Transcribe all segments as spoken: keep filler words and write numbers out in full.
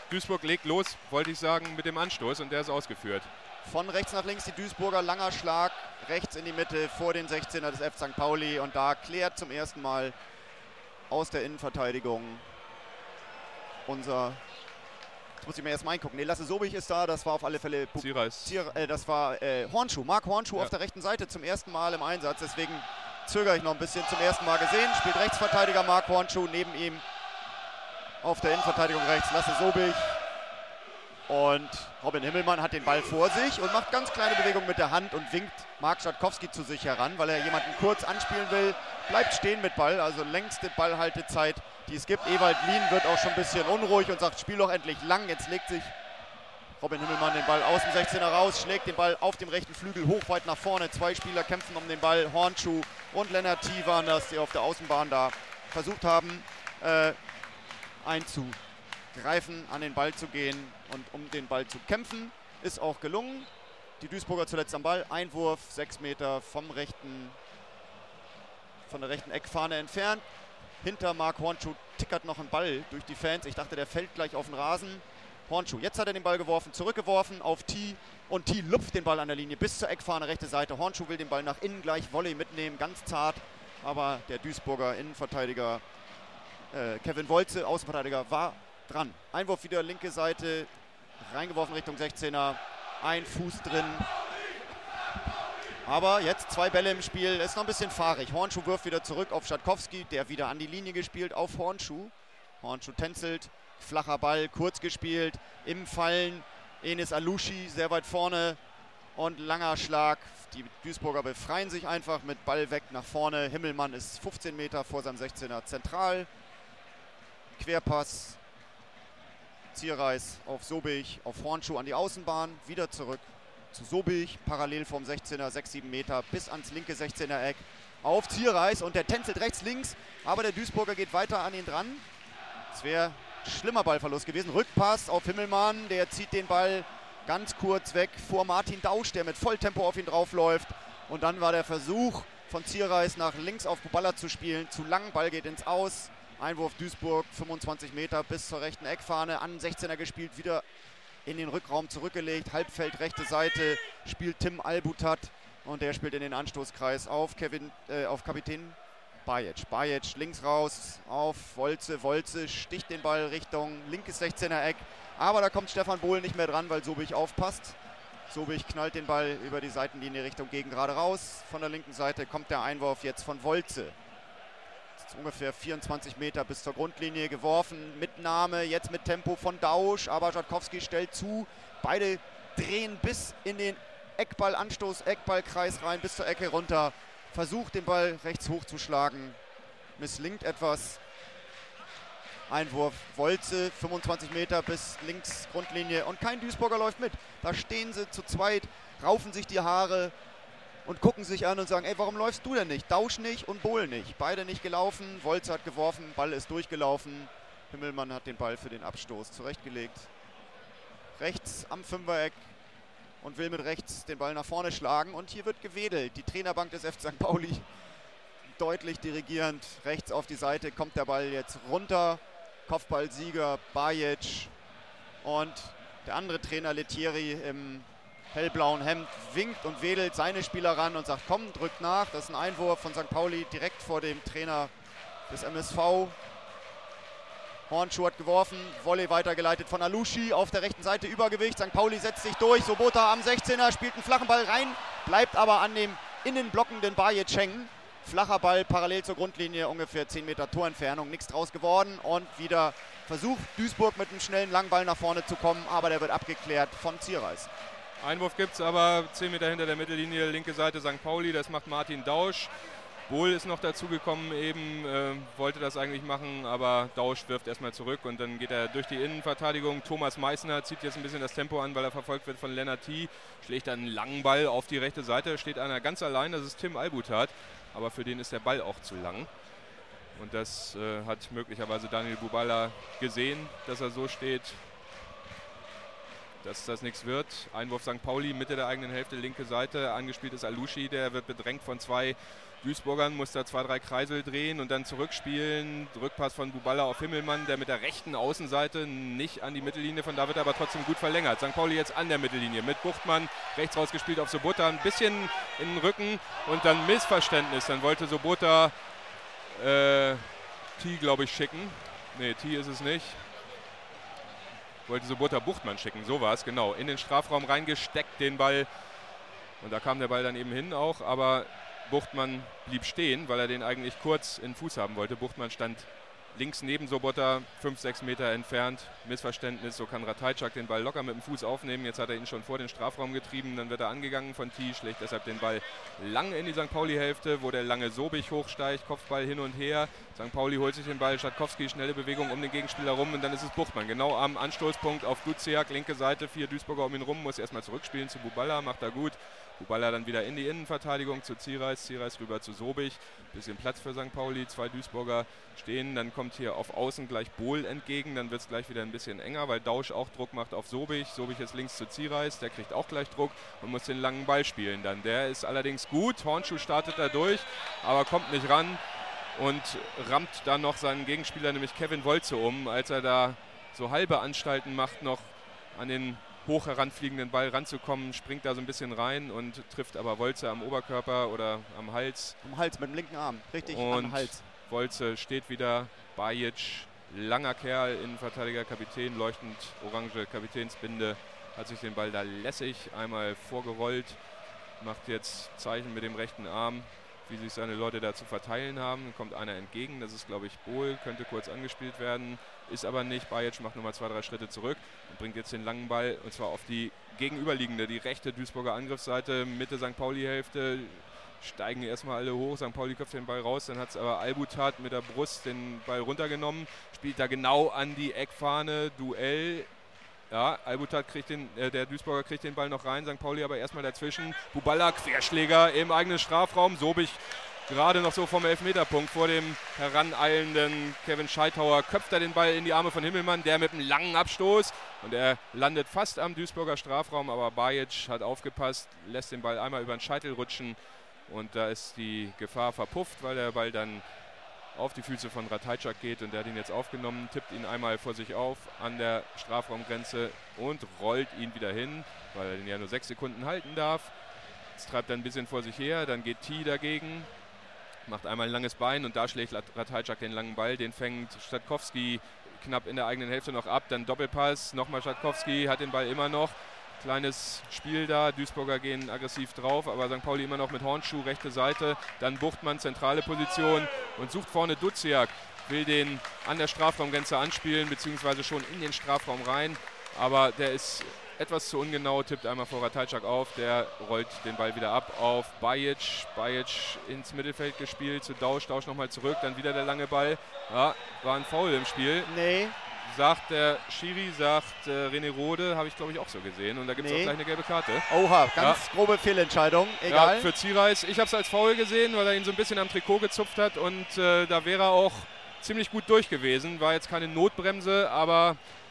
Duisburg legt los, wollte ich sagen, mit dem Anstoß und der ist ausgeführt. Von rechts nach links die Duisburger, langer Schlag, rechts in die Mitte vor den sechzehner des F C Sankt Pauli und da klärt zum ersten Mal aus der Innenverteidigung unser, jetzt muss ich mir erst mal eingucken, ne, Lasse Sobich ist da, das war auf alle Fälle Zierreis. Zier, äh, das war äh, Hornschuh, Marc Hornschuh ja. auf der rechten Seite zum ersten Mal im Einsatz, deswegen zögere ich noch ein bisschen, zum ersten Mal gesehen, spielt Rechtsverteidiger Marc Hornschuh, neben ihm auf der Innenverteidigung rechts Lasse Sobich. Und Robin Himmelmann hat den Ball vor sich und macht ganz kleine Bewegungen mit der Hand und winkt Marc Schatkowski zu sich heran, weil er jemanden kurz anspielen will. Bleibt stehen mit Ball, also längste Ballhaltezeit, die es gibt. Ewald Lien wird auch schon ein bisschen unruhig und sagt, spiel doch endlich lang. Jetzt legt sich Robin Himmelmann den Ball aus dem sechzehner raus, schlägt den Ball auf dem rechten Flügel hoch weit nach vorne. Zwei Spieler kämpfen um den Ball, Hornschuh und Lennart Thiel waren das, die auf der Außenbahn da versucht haben, äh, einzugreifen, an den Ball zu gehen und um den Ball zu kämpfen. Ist auch gelungen. Die Duisburger zuletzt am Ball. Einwurf, sechs Meter vom rechten, von der rechten Eckfahne entfernt. Hinter Marc Hornschuh tickert noch ein Ball durch die Fans. Ich dachte, der fällt gleich auf den Rasen. Hornschuh, jetzt hat er den Ball geworfen, zurückgeworfen auf Thiel und Thiel lupft den Ball an der Linie bis zur Eckfahne, rechte Seite. Hornschuh will den Ball nach innen gleich Volley mitnehmen, ganz zart. Aber der Duisburger Innenverteidiger äh, Kevin Wolze, Außenverteidiger, war dran. Einwurf wieder linke Seite, reingeworfen Richtung sechzehner, ein Fuß drin. Aber jetzt zwei Bälle im Spiel, ist noch ein bisschen fahrig. Hornschuh wirft wieder zurück auf Schatkowski, der wieder an die Linie gespielt auf Hornschuh. Hornschuh tänzelt, flacher Ball, kurz gespielt, im Fallen Enis Alushi sehr weit vorne und langer Schlag. Die Duisburger befreien sich einfach mit Ball weg nach vorne. Himmelmann ist fünfzehn Meter vor seinem sechzehner zentral. Querpass. Zierreis auf Sobich, auf Hornschuh an die Außenbahn, wieder zurück zu Sobich, parallel vom sechzehner, sechs, sieben Meter bis ans linke sechzehner Eck auf Zierreis und der tänzelt rechts, links, aber der Duisburger geht weiter an ihn dran. Es wäre schlimmer Ballverlust gewesen. Rückpass auf Himmelmann, der zieht den Ball ganz kurz weg vor Martin Dausch, der mit Volltempo auf ihn draufläuft und dann war der Versuch von Zierreis nach links auf Buballa zu spielen, zu lang, Ball geht ins Aus. Einwurf Duisburg, fünfundzwanzig Meter bis zur rechten Eckfahne, an sechzehner gespielt, wieder in den Rückraum zurückgelegt, Halbfeld, rechte Seite, spielt Tim Albutat und der spielt in den Anstoßkreis auf Kevin, äh, auf Kapitän Bajic. Bajic links raus auf Wolze, Wolze sticht den Ball Richtung linkes sechzehner Eck, aber da kommt Stefan Bohl nicht mehr dran, weil Sobich aufpasst. Sobich knallt den Ball über die Seitenlinie Richtung gegen gerade raus, von der linken Seite kommt der Einwurf jetzt von Wolze. Ungefähr vierundzwanzig Meter bis zur Grundlinie geworfen, Mitnahme, jetzt mit Tempo von Dausch, aber Schatkowski stellt zu, beide drehen bis in den Eckballanstoß, Eckballkreis rein, bis zur Ecke runter, versucht den Ball rechts hochzuschlagen, misslingt etwas, Einwurf Wolze, fünfundzwanzig Meter bis links Grundlinie und kein Duisburger läuft mit, da stehen sie zu zweit, raufen sich die Haare, und gucken sich an und sagen, ey, warum läufst du denn nicht? Dausch nicht und Bohl nicht. Beide nicht gelaufen, Wolze hat geworfen, Ball ist durchgelaufen. Himmelmann hat den Ball für den Abstoß zurechtgelegt. Rechts am Fünfereck und will mit rechts den Ball nach vorne schlagen. Und hier wird gewedelt. Die Trainerbank des F C Sankt Pauli deutlich dirigierend. Rechts auf die Seite kommt der Ball jetzt runter. Kopfballsieger Bajic. Und der andere Trainer Lettieri im hellblauen Hemd winkt und wedelt seine Spieler ran und sagt, komm, drückt nach. Das ist ein Einwurf von Sankt Pauli direkt vor dem Trainer des M S V. Hornschuh hat geworfen, Volley weitergeleitet von Alushi auf der rechten Seite, Übergewicht. Sankt Pauli setzt sich durch, Sobota am sechzehner, spielt einen flachen Ball rein, bleibt aber an dem innen blockenden Bajic hängen. Flacher Ball parallel zur Grundlinie, ungefähr zehn Meter Torentfernung, nichts draus geworden. Und wieder versucht Duisburg mit einem schnellen Langball nach vorne zu kommen, aber der wird abgeklärt von Zierreis. Einwurf gibt es aber zehn Meter hinter der Mittellinie, linke Seite Sankt Pauli, das macht Martin Dausch. Bohl ist noch dazugekommen, eben äh, wollte das eigentlich machen, aber Dausch wirft erstmal zurück und dann geht er durch die Innenverteidigung. Thomas Meissner zieht jetzt ein bisschen das Tempo an, weil er verfolgt wird von Lennart Thiel, schlägt dann einen langen Ball auf die rechte Seite, steht einer ganz allein, das ist Tim Albutat, aber für den ist der Ball auch zu lang. Und das äh, hat möglicherweise Daniel Buballa gesehen, dass er so steht, dass das nichts wird. Einwurf Sankt Pauli, Mitte der eigenen Hälfte, linke Seite. Angespielt ist Alushi, der wird bedrängt von zwei Duisburgern, muss da zwei, drei Kreisel drehen und dann zurückspielen. Rückpass von Buballa auf Himmelmann, der mit der rechten Außenseite nicht an die Mittellinie, von da wird er aber trotzdem gut verlängert. Sankt Pauli jetzt an der Mittellinie mit Buchtmann, rechts rausgespielt auf Sobota, ein bisschen in den Rücken und dann Missverständnis. Dann wollte Sobota äh, T, glaube ich, schicken. Ne, T ist es nicht. Wollte Sobota Buchtmann schicken, so war es, genau. In den Strafraum reingesteckt, den Ball. Und da kam der Ball dann eben hin auch, aber Buchtmann blieb stehen, weil er den eigentlich kurz in den Fuß haben wollte. Buchtmann stand links neben Sobota, fünf, sechs Meter entfernt. Missverständnis, so kann Ratajczak den Ball locker mit dem Fuß aufnehmen. Jetzt hat er ihn schon vor den Strafraum getrieben, dann wird er angegangen von T, schlägt deshalb den Ball lang in die Sankt Pauli-Hälfte, wo der lange Sobich hochsteigt, Kopfball hin und her. Sankt Pauli holt sich den Ball, Schatkowski, schnelle Bewegung um den Gegenspieler rum und dann ist es Buchtmann. Genau am Anstoßpunkt auf Duziak, linke Seite, vier Duisburger um ihn rum, muss erstmal zurückspielen zu Buballa, macht er gut. Buballa dann wieder in die Innenverteidigung zu Ziereis, Ziereis rüber zu Sobich. Bisschen Platz für Sankt Pauli, zwei Duisburger stehen. Dann kommt hier auf Außen gleich Bohl entgegen. Dann wird es gleich wieder ein bisschen enger, weil Dausch auch Druck macht auf Sobich. Sobich ist links zu Ziereis, der kriegt auch gleich Druck und muss den langen Ball spielen dann. Der ist allerdings gut, Hornschuh startet da durch, aber kommt nicht ran und rammt dann noch seinen Gegenspieler, nämlich Kevin Wolze, um, als er da so halbe Anstalten macht, noch an den hoch heranfliegenden Ball ranzukommen, springt da so ein bisschen rein und trifft aber Wolze am Oberkörper oder am Hals. Am Hals, mit dem linken Arm, richtig und am Hals. Wolze steht wieder, Bajic, langer Kerl, Innenverteidiger, Kapitän, leuchtend orange Kapitänsbinde, hat sich den Ball da lässig einmal vorgerollt, macht jetzt Zeichen mit dem rechten Arm, wie sich seine Leute da zu verteilen haben. Dann kommt einer entgegen, das ist, glaube ich, Bohl, könnte kurz angespielt werden, ist aber nicht. Bajic macht nochmal zwei, drei Schritte zurück und bringt jetzt den langen Ball, und zwar auf die gegenüberliegende, die rechte Duisburger Angriffsseite, Mitte Sankt Pauli-Hälfte, steigen erstmal alle hoch, Sankt Pauli köpft den Ball raus, dann hat es aber Albutat mit der Brust den Ball runtergenommen, spielt da genau an die Eckfahne, Duell. Ja, Albutat kriegt den, äh, der Duisburger kriegt den Ball noch rein, Sankt Pauli aber erstmal dazwischen. Buballa, Querschläger im eigenen Strafraum. Sobich gerade noch so vom Elfmeterpunkt vor dem heraneilenden Kevin Scheithauer köpft er den Ball in die Arme von Himmelmann, der mit einem langen Abstoß. Und er landet fast am Duisburger Strafraum, aber Bajic hat aufgepasst, lässt den Ball einmal über den Scheitel rutschen. Und da ist die Gefahr verpufft, weil der Ball dann auf die Füße von Ratajczak geht und der hat ihn jetzt aufgenommen, tippt ihn einmal vor sich auf an der Strafraumgrenze und rollt ihn wieder hin, weil er den ja nur sechs Sekunden halten darf. Jetzt treibt er ein bisschen vor sich her, dann geht T dagegen, macht einmal ein langes Bein und da schlägt Ratajczak den langen Ball, den fängt Schatkowski knapp in der eigenen Hälfte noch ab, dann Doppelpass, nochmal Schatkowski, hat den Ball immer noch. Kleines Spiel da, Duisburger gehen aggressiv drauf, aber Sankt Pauli immer noch mit Hornschuh, rechte Seite, dann Buchtmann, zentrale Position und sucht vorne Duziak, will den an der Strafraumgrenze anspielen, beziehungsweise schon in den Strafraum rein, aber der ist etwas zu ungenau, tippt einmal vor Ratajczak auf, der rollt den Ball wieder ab auf Bajic, Bajic ins Mittelfeld gespielt, zu Dausch, Dausch nochmal zurück, dann wieder der lange Ball, ja, war ein Foul im Spiel. Nee. Sagt der Schiri, sagt äh, René Rode, habe ich glaube ich auch so gesehen. Und da gibt es nee. auch gleich eine gelbe Karte. Oha, ganz ja. grobe Fehlentscheidung, egal. Ja, für Ziereis. Ich habe es als Foul gesehen, weil er ihn so ein bisschen am Trikot gezupft hat. Und äh, da wäre er auch ziemlich gut durch gewesen. War jetzt keine Notbremse, aber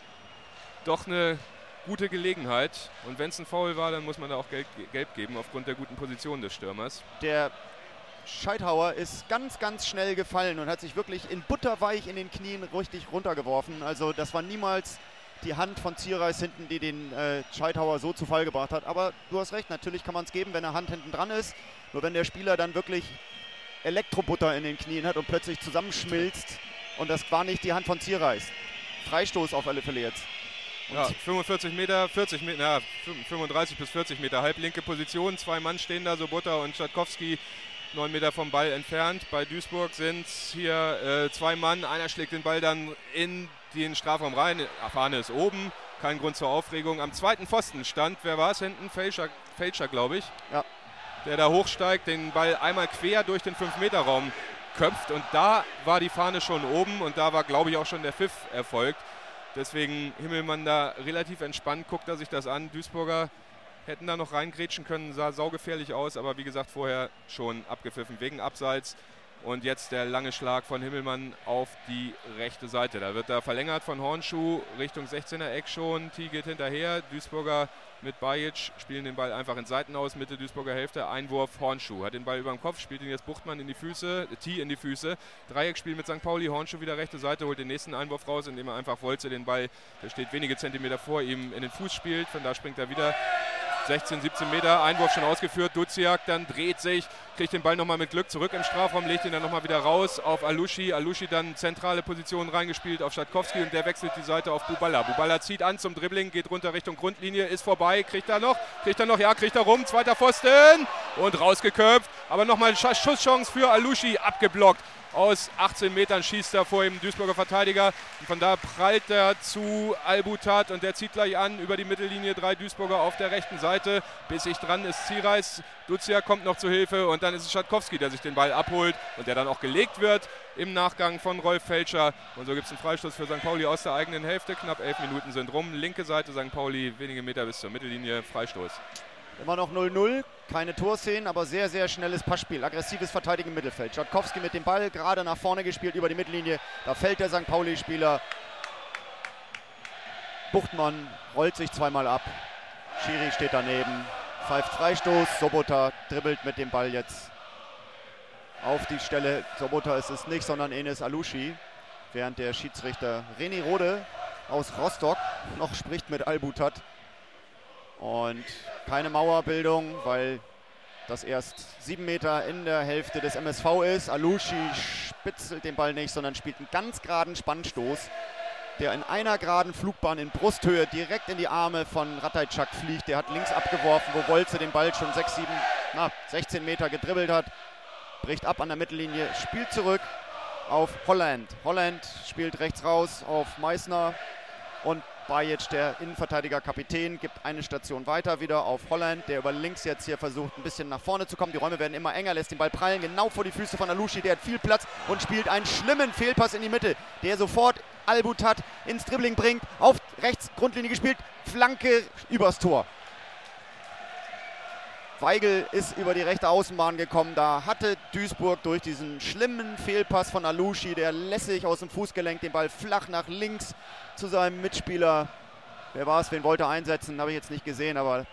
doch eine gute Gelegenheit. Und wenn es ein Foul war, dann muss man da auch gelb, gelb geben, aufgrund der guten Position des Stürmers. Der Scheithauer ist ganz, ganz schnell gefallen und hat sich wirklich in butterweich in den Knien richtig runtergeworfen. Also das war niemals die Hand von Ziereis hinten, die den äh, Scheithauer so zu Fall gebracht hat. Aber du hast recht, natürlich kann man es geben, wenn eine Hand hinten dran ist. Nur wenn der Spieler dann wirklich Elektrobutter in den Knien hat und plötzlich zusammenschmilzt. Und das war nicht die Hand von Ziereis. Freistoß auf alle Fälle jetzt. Und ja, fünfundvierzig Meter, vierzig Meter, na, fünfunddreißig bis vierzig Meter, halblinke Position. Zwei Mann stehen da, Sobota und Schatkowski. neun Meter vom Ball entfernt. Bei Duisburg sind hier äh, zwei Mann. Einer schlägt den Ball dann in den Strafraum rein. Fahne ist oben. Kein Grund zur Aufregung. Am zweiten Pfosten stand, wer war es hinten? Fälscher, Fälscher glaube ich. Ja. Der da hochsteigt, den Ball einmal quer durch den fünf Meter Raum köpft. Und da war die Fahne schon oben und da war, glaube ich, auch schon der Pfiff erfolgt. Deswegen Himmelmann da relativ entspannt, guckt er sich das an. Duisburger hätten da noch reingrätschen können, sah saugefährlich aus, aber wie gesagt vorher schon abgepfiffen wegen Abseits. Und jetzt der lange Schlag von Himmelmann auf die rechte Seite. Da wird er verlängert von Hornschuh Richtung sechzehner Eck schon. T geht hinterher. Duisburger mit Bajic spielen den Ball einfach in Seiten aus. Mitte Duisburger Hälfte. Einwurf Hornschuh. Hat den Ball über dem Kopf, spielt ihn jetzt Buchtmann in die Füße. T in die Füße. Dreieckspiel mit Sankt Pauli. Hornschuh wieder rechte Seite. Holt den nächsten Einwurf raus, indem er einfach Wolze den Ball, der steht wenige Zentimeter vor ihm, in den Fuß spielt. Von da springt er wieder. sechzehn, siebzehn Meter, Einwurf schon ausgeführt, Duziak dann dreht sich, kriegt den Ball nochmal mit Glück zurück im Strafraum, legt ihn dann nochmal wieder raus auf Alushi, Alushi dann zentrale Position reingespielt auf Schatkowski und der wechselt die Seite auf Buballa. Buballa zieht an zum Dribbling, geht runter Richtung Grundlinie, ist vorbei, kriegt er noch, kriegt er noch, ja, kriegt er rum, zweiter Pfosten und rausgeköpft, aber nochmal Schusschance für Alushi, abgeblockt. Aus achtzehn Metern schießt er vor dem Duisburger Verteidiger. Und von da prallt er zu Albutat und der zieht gleich an über die Mittellinie. Drei Duisburger auf der rechten Seite. Bissig dran ist Ziereis. Duzia kommt noch zu Hilfe und dann ist es Schatkowski, der sich den Ball abholt und der dann auch gelegt wird im Nachgang von Rolf Felscher. Und so gibt es einen Freistoß für Sankt Pauli aus der eigenen Hälfte. Knapp elf Minuten sind rum. Linke Seite Sankt Pauli, wenige Meter bis zur Mittellinie. Freistoß. Immer noch null null, keine Torszenen, aber sehr, sehr schnelles Passspiel. Aggressives Verteidigen im Mittelfeld. Schatkowski mit dem Ball gerade nach vorne gespielt über die Mittellinie. Da fällt der Sankt Pauli-Spieler. Buchtmann rollt sich zweimal ab. Schiri steht daneben, pfeift Freistoß. Sobota dribbelt mit dem Ball jetzt auf die Stelle. Sobota ist es nicht, sondern Enes Alushi. Während der Schiedsrichter René Rode aus Rostock noch spricht mit Albutat. Und keine Mauerbildung, weil das erst sieben Meter in der Hälfte des M S V ist. Alushi spitzelt den Ball nicht, sondern spielt einen ganz geraden Spannstoß, der in einer geraden Flugbahn in Brusthöhe direkt in die Arme von Ratajczak fliegt. Der hat links abgeworfen, wo Wolze den Ball schon sechs, sieben, na, sechzehn Meter gedribbelt hat. Bricht ab an der Mittellinie, spielt zurück auf Holland. Holland spielt rechts raus auf Meissner und Bajic, der Innenverteidiger Kapitän, gibt eine Station weiter wieder auf Holland, der über links jetzt hier versucht, ein bisschen nach vorne zu kommen. Die Räume werden immer enger, lässt den Ball prallen, genau vor die Füße von Alushi. Der hat viel Platz und spielt einen schlimmen Fehlpass in die Mitte, der sofort Albutat ins Dribbling bringt. Auf rechts, Grundlinie gespielt, Flanke übers Tor. Weigel ist über die rechte Außenbahn gekommen. Da hatte Duisburg durch diesen schlimmen Fehlpass von Alushi, der lässig aus dem Fußgelenk den Ball flach nach links zu seinem Mitspieler. Wer war es, wen wollte er einsetzen, habe ich jetzt nicht gesehen, aber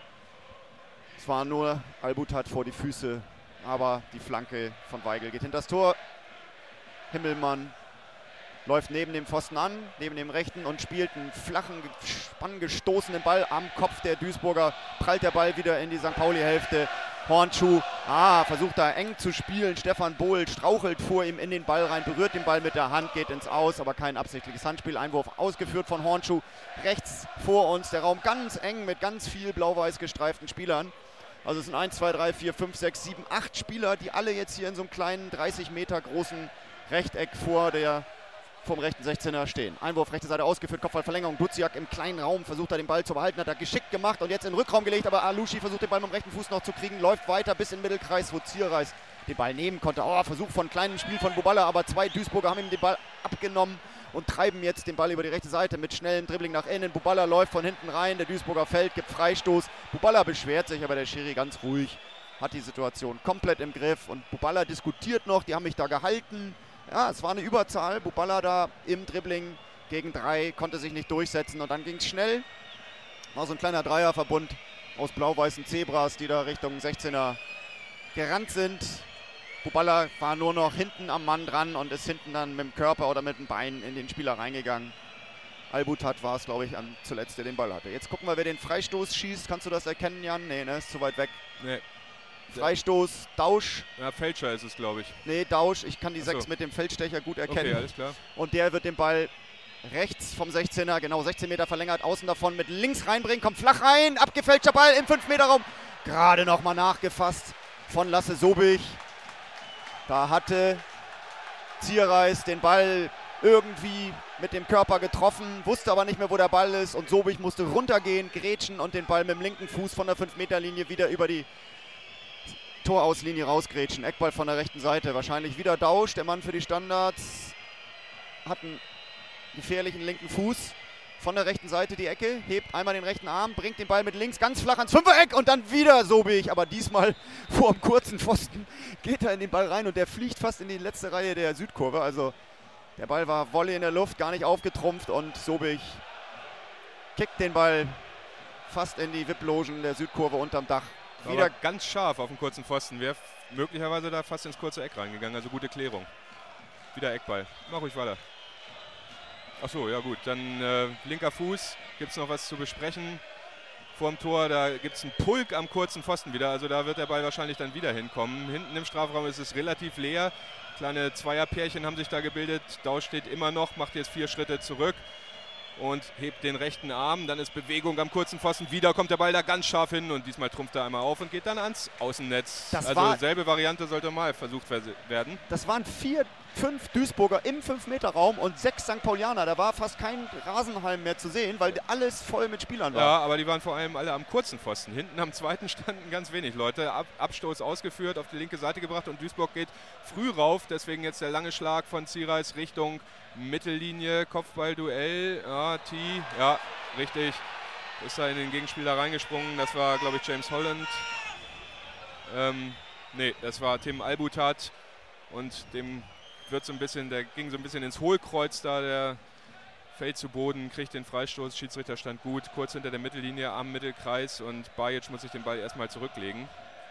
es war nur Albutat vor die Füße. Aber die Flanke von Weigel geht hinter das Tor. Himmelmann läuft neben dem Pfosten an, neben dem rechten und spielt einen flachen, spanngestoßenen Ball am Kopf der Duisburger. Prallt der Ball wieder in die Sankt Pauli-Hälfte. Hornschuh, ah, versucht da eng zu spielen. Stefan Bohl strauchelt vor ihm in den Ball rein, berührt den Ball mit der Hand, geht ins Aus, aber kein absichtliches Handspiel. Einwurf ausgeführt von Hornschuh. Rechts vor uns der Raum ganz eng mit ganz viel blau-weiß gestreiften Spielern. Also es sind eins, zwei, drei, vier, fünf, sechs, sieben, acht Spieler, die alle jetzt hier in so einem kleinen dreißig Meter großen Rechteck vor der vom rechten sechzehner stehen. Einwurf, rechte Seite ausgeführt, Kopfballverlängerung. Duziak im kleinen Raum versucht er den Ball zu behalten, hat er geschickt gemacht und jetzt in den Rückraum gelegt, aber Alushi versucht den Ball mit dem rechten Fuß noch zu kriegen, läuft weiter bis in den Mittelkreis, wo Ziereis den Ball nehmen konnte. Oh, Versuch von kleinem Spiel von Buballa, aber zwei Duisburger haben ihm den Ball abgenommen und treiben jetzt den Ball über die rechte Seite mit schnellem Dribbling nach innen. Buballa läuft von hinten rein, der Duisburger fällt, gibt Freistoß. Buballa beschwert sich, aber der Schiri ganz ruhig hat die Situation komplett im Griff und Buballa diskutiert noch, die haben mich da gehalten. Ja, es war eine Überzahl. Buballa da im Dribbling gegen drei, konnte sich nicht durchsetzen und dann ging es schnell. War so ein kleiner Dreierverbund aus blau-weißen Zebras, die da Richtung sechzehner gerannt sind. Buballa war nur noch hinten am Mann dran und ist hinten dann mit dem Körper oder mit dem Bein in den Spieler reingegangen. Albutat war es, glaube ich, an, zuletzt, der den Ball hatte. Jetzt gucken wir, wer den Freistoß schießt. Kannst du das erkennen, Jan? Nee, ne? Ist zu weit weg. Nee. Freistoß, Dausch. Ja, Felscher ist es, glaube ich. Nee, Dausch. Ich kann die Ach so. sechs mit dem Feldstecher gut erkennen. Okay, alles klar. Und der wird den Ball rechts vom sechzehner, genau sechzehn Meter verlängert, außen davon mit links reinbringen, kommt flach rein, abgefälschter Ball im fünf Meter Raum. Gerade nochmal nachgefasst von Lasse Sobich. Da hatte Ziereis den Ball irgendwie mit dem Körper getroffen, wusste aber nicht mehr, wo der Ball ist und Sobich musste runtergehen, grätschen und den Ball mit dem linken Fuß von der fünf Meter Linie wieder über die Torauslinie rausgrätschen. Eckball von der rechten Seite. Wahrscheinlich wieder Dausch, der Mann für die Standards. Hat einen gefährlichen linken Fuß. von der rechten Seite die Ecke, hebt einmal den rechten Arm, bringt den Ball mit links ganz flach ans Fünfereck und dann wieder Sobich, aber diesmal vor dem kurzen Pfosten geht er in den Ball rein und der fliegt fast in die letzte Reihe der Südkurve. Also der Ball war Volley in der Luft, gar nicht aufgetrumpft und Sobich kickt den Ball fast in die V I P-Logen der Südkurve unterm Dach. Wieder ganz scharf auf dem kurzen Pfosten, wäre möglicherweise da fast ins kurze Eck reingegangen, also gute Klärung. Wieder Eckball, mach ruhig weiter. Achso, ja gut, dann äh, linker Fuß, gibt es noch was zu besprechen. Vorm Tor, da gibt es einen Pulk am kurzen Pfosten wieder, also da wird der Ball wahrscheinlich dann wieder hinkommen. Hinten im Strafraum ist es relativ leer, kleine Zweierpärchen haben sich da gebildet. Dausch steht immer noch, macht jetzt vier Schritte zurück und hebt den rechten Arm. Dann ist Bewegung am kurzen Pfosten, wieder kommt der Ball da ganz scharf hin und diesmal trumpft er einmal auf und geht dann ans Außennetz. Das also selbe Variante sollte mal versucht werden. Das waren vier, fünf Duisburger im fünf Meter Raum und sechs Sankt Paulianer. Da war fast kein Rasenhalm mehr zu sehen, weil alles voll mit Spielern war. Ja, aber die waren vor allem alle am kurzen Pfosten. Hinten am zweiten standen ganz wenig Leute. Ab, Abstoß ausgeführt, auf die linke Seite gebracht und Duisburg geht früh rauf. Deswegen jetzt der lange Schlag von Ziereis Richtung Mittellinie, Kopfballduell. Ja, T, ja, richtig. Ist da in den Gegenspieler reingesprungen. Das war, glaube ich, James Holland. Ähm, nee, das war Tim Albutat. Und dem wird so ein bisschen, der ging so ein bisschen ins Hohlkreuz da, der fällt zu Boden, kriegt den Freistoß, Schiedsrichter stand gut, kurz hinter der Mittellinie am Mittelkreis und Bajic muss sich den Ball erstmal zurücklegen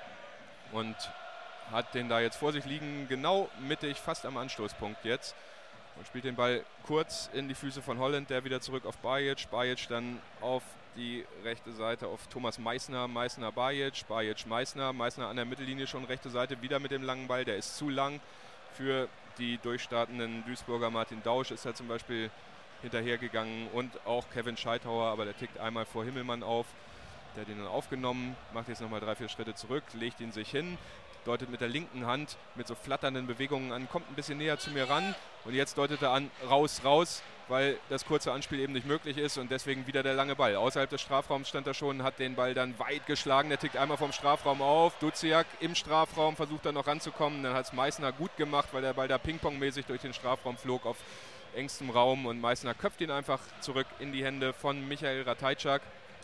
und hat den da jetzt vor sich liegen, genau mittig, fast am Anstoßpunkt jetzt und spielt den Ball kurz in die Füße von Holland, der wieder zurück auf Bajic, Bajic dann auf die rechte Seite auf Thomas Meissner, Meissner Bajic, Bajic Meissner, Meissner an der Mittellinie schon rechte Seite, wieder mit dem langen Ball, der ist zu lang für die durchstartenden Duisburger. Martin Dausch ist da zum Beispiel hinterhergegangen und auch Kevin Scheithauer, aber der tickt einmal vor Himmelmann auf. Der hat ihn dann aufgenommen, macht jetzt nochmal drei, vier Schritte zurück, legt ihn sich hin, deutet mit der linken Hand mit so flatternden Bewegungen an, kommt ein bisschen näher zu mir ran und jetzt deutet er an, raus, raus, weil das kurze Anspiel eben nicht möglich ist und deswegen wieder der lange Ball. Außerhalb des Strafraums stand er schon, hat den Ball dann weit geschlagen, der tickt einmal vom Strafraum auf, Duziak im Strafraum versucht dann noch ranzukommen, dann hat es Meissner gut gemacht, weil der Ball da pingpongmäßig durch den Strafraum flog auf engstem Raum und Meissner köpft ihn einfach zurück in die Hände von Michael Ratajczak,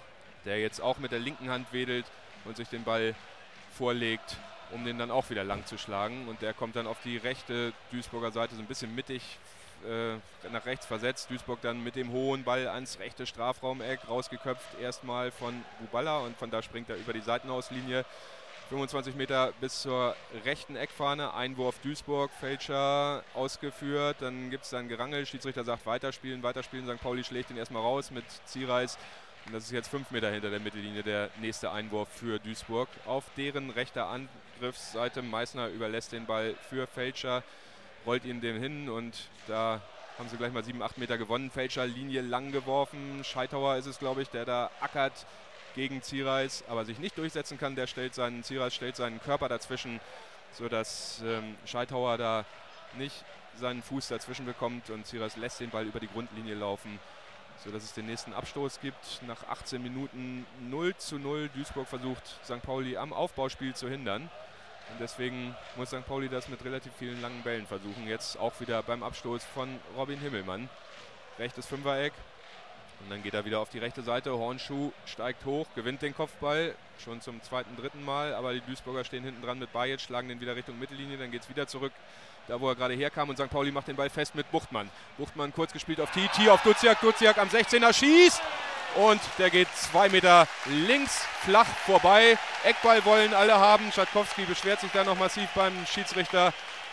der jetzt auch mit der linken Hand wedelt und sich den Ball vorlegt, um den dann auch wieder lang zu schlagen und der kommt dann auf die rechte Duisburger Seite so ein bisschen mittig äh, nach rechts versetzt. Duisburg dann mit dem hohen Ball ans rechte Strafraumeck rausgeköpft, erstmal von Buballa und von da springt er über die Seitenauslinie. fünfundzwanzig Meter bis zur rechten Eckfahne, Einwurf Duisburg, Fälscher ausgeführt, dann gibt es dann Gerangel, Schiedsrichter sagt weiterspielen, weiterspielen, Sankt Pauli schlägt ihn erstmal raus mit Ziereis. Und das ist jetzt fünf Meter hinter der Mittellinie der nächste Einwurf für Duisburg. Auf deren rechter Angriffsseite, Meissner überlässt den Ball für Fälscher, rollt ihn dem hin und da haben sie gleich mal sieben, acht Meter gewonnen. Fälscher Linie lang geworfen, Scheithauer ist es, glaube ich, der da ackert gegen Ziereis, aber sich nicht durchsetzen kann. Der stellt seinen, Ziereis stellt seinen Körper dazwischen, sodass ähm, Scheithauer da nicht seinen Fuß dazwischen bekommt und Ziereis lässt den Ball über die Grundlinie laufen, sodass es den nächsten Abstoß gibt. Nach achtzehn Minuten null zu null. Duisburg versucht, Sankt Pauli am Aufbauspiel zu hindern. Und deswegen muss Sankt Pauli das mit relativ vielen langen Bällen versuchen. Jetzt auch wieder beim Abstoß von Robin Himmelmann. Rechtes Fünfereck. Und dann geht er wieder auf die rechte Seite. Hornschuh steigt hoch, gewinnt den Kopfball. Schon zum zweiten, dritten Mal. Aber die Duisburger stehen hinten dran mit Bajic, schlagen den wieder Richtung Mittellinie. Dann geht es wieder zurück, da wo er gerade herkam. Und Sankt Pauli macht den Ball fest mit Buchtmann. Buchtmann kurz gespielt auf T. T auf Duziak. Duziak am sechzehner schießt. Und der geht zwei Meter links flach vorbei. Eckball wollen alle haben. Schatkowski beschwert sich da noch massiv beim Schiedsrichter.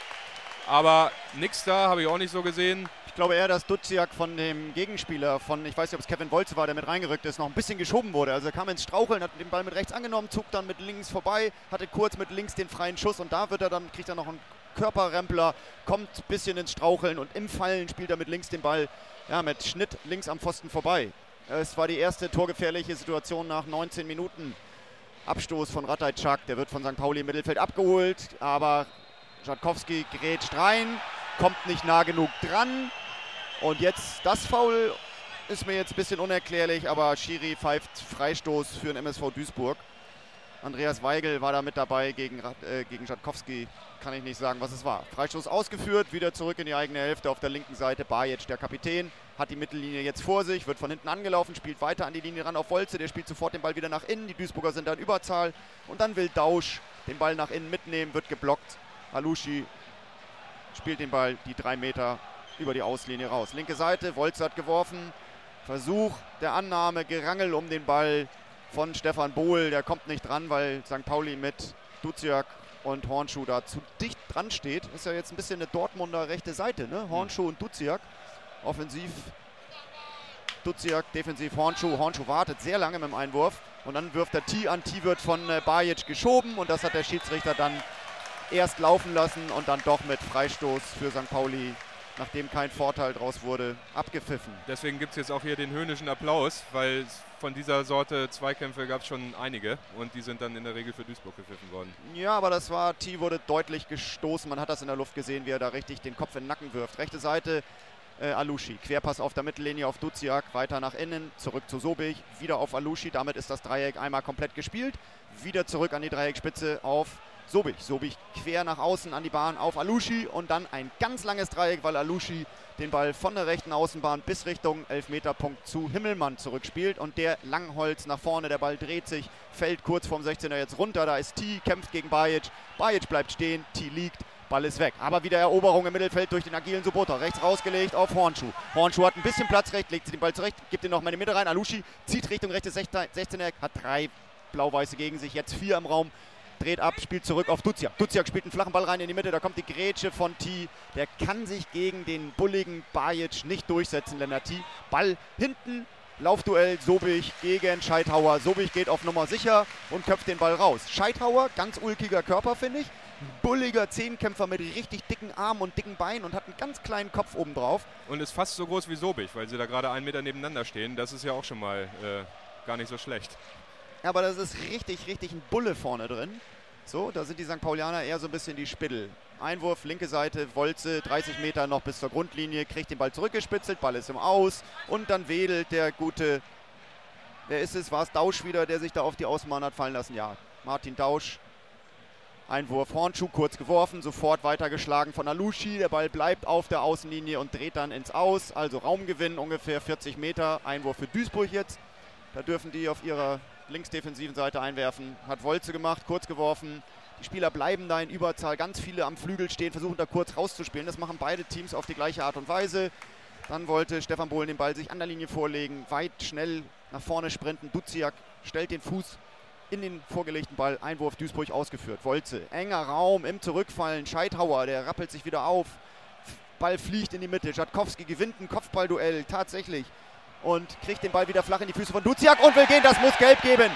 Aber nix da, habe ich auch nicht so gesehen. Ich glaube eher, dass Duziak von dem Gegenspieler, von, ich weiß nicht, ob es Kevin Wolze war, der mit reingerückt ist, noch ein bisschen geschoben wurde. Also er kam ins Straucheln, hat den Ball mit rechts angenommen, zog dann mit links vorbei, hatte kurz mit links den freien Schuss und da wird er dann, kriegt er noch einen Körperrempler, kommt ein bisschen ins Straucheln und im Fallen spielt er mit links den Ball, ja, mit Schnitt links am Pfosten vorbei. Es war die erste torgefährliche Situation nach neunzehn Minuten. Abstoß von Ratajczak, der wird von Sankt Pauli im Mittelfeld abgeholt, aber Schatkowski grätscht rein, kommt nicht nah genug dran. Und jetzt das Foul ist mir jetzt ein bisschen unerklärlich, aber Schiri pfeift Freistoß für den M S V Duisburg. Andreas Weigel war da mit dabei gegen, äh, gegen Schatkowski, kann ich nicht sagen, was es war. Freistoß ausgeführt, wieder zurück in die eigene Hälfte auf der linken Seite. Bajic, der Kapitän, hat die Mittellinie jetzt vor sich, wird von hinten angelaufen, spielt weiter an die Linie ran auf Wolze, der spielt sofort den Ball wieder nach innen, die Duisburger sind da in Überzahl und dann will Dausch den Ball nach innen mitnehmen, wird geblockt. Aluschi spielt den Ball die drei Meter über die Auslinie raus. Linke Seite, Wolze hat geworfen, Versuch der Annahme, Gerangel um den Ball von Stefan Bohl, der kommt nicht dran, weil Sankt Pauli mit Duziak und Hornschuh da zu dicht dran steht. Ist ja jetzt ein bisschen eine Dortmunder rechte Seite, ne? Hornschuh und Duziak. Offensiv Duziak, defensiv Hornschuh. Hornschuh wartet sehr lange mit dem Einwurf und dann wirft er T an. T wird von äh, Bajic geschoben und das hat der Schiedsrichter dann erst laufen lassen und dann doch mit Freistoß für Sankt Pauli, nachdem kein Vorteil draus wurde, abgepfiffen. Deswegen gibt es jetzt auch hier den höhnischen Applaus, weil von dieser Sorte Zweikämpfe gab es schon einige und die sind dann in der Regel für Duisburg gepfiffen worden. Ja, aber das war, T wurde deutlich gestoßen, man hat das in der Luft gesehen, wie er da richtig den Kopf in den Nacken wirft. Rechte Seite äh, Aluschi, Querpass auf der Mittellinie auf Duziak, weiter nach innen, zurück zu Sobich, wieder auf Aluschi, damit ist das Dreieck einmal komplett gespielt, wieder zurück an die Dreieckspitze auf Sobich. Sobich quer nach außen an die Bahn auf Aluschi und dann ein ganz langes Dreieck, weil Aluschi den Ball von der rechten Außenbahn bis Richtung Elfmeterpunkt zu Himmelmann zurückspielt und der Langholz nach vorne, der Ball dreht sich, fällt kurz vorm sechzehner jetzt runter, da ist T, kämpft gegen Bajic, Bajic bleibt stehen, T liegt, Ball ist weg. Aber wieder Eroberung im Mittelfeld durch den agilen Subota. Rechts rausgelegt auf Hornschuh. Hornschuh hat ein bisschen Platz rechts, legt den Ball zurecht, gibt ihn noch mal in die Mitte rein. Aluschi zieht Richtung rechtes sechzehner, hat drei Blau-Weiße gegen sich, jetzt vier im Raum. Dreht ab, spielt zurück auf Duziak. Duziak spielt einen flachen Ball rein in die Mitte, da kommt die Grätsche von T. Der kann sich gegen den bulligen Bajic nicht durchsetzen, Lennart T. Ball hinten, Laufduell, Sobich gegen Scheithauer. Sobich geht auf Nummer sicher und köpft den Ball raus. Scheithauer, ganz ulkiger Körper, finde ich. Bulliger Zehnkämpfer mit richtig dicken Armen und dicken Beinen und hat einen ganz kleinen Kopf oben drauf. Und ist fast so groß wie Sobich, weil sie da gerade einen Meter nebeneinander stehen. Das ist ja auch schon mal äh, gar nicht so schlecht. Aber das ist richtig, richtig ein Bulle vorne drin. So, da sind die Sankt Paulianer eher so ein bisschen die Spittel. Einwurf, linke Seite, Wolze, dreißig Meter noch bis zur Grundlinie, kriegt den Ball zurückgespitzelt, Ball ist im Aus und dann wedelt der gute, wer ist es, war es Dausch wieder, der sich da auf die Außenbahn hat fallen lassen? Ja, Martin Dausch. Einwurf, Hornschuh kurz geworfen, sofort weitergeschlagen von Aluschi, der Ball bleibt auf der Außenlinie und dreht dann ins Aus, also Raumgewinn ungefähr vierzig Meter, Einwurf für Duisburg jetzt. Da dürfen die auf ihrer linksdefensiven Seite einwerfen. Hat Wolze gemacht, kurz geworfen. Die Spieler bleiben da in Überzahl. Ganz viele am Flügel stehen, versuchen da kurz rauszuspielen. Das machen beide Teams auf die gleiche Art und Weise. Dann wollte Stefan Bohlen den Ball sich an der Linie vorlegen, weit, schnell nach vorne sprinten. Duziak stellt den Fuß in den vorgelegten Ball. Einwurf Duisburg ausgeführt. Wolze, enger Raum im Zurückfallen. Scheithauer, der rappelt sich wieder auf. Ball fliegt in die Mitte. Schatkowski gewinnt ein Kopfballduell, tatsächlich. Und kriegt den Ball wieder flach in die Füße von Duziak und will gehen, das muss gelb geben.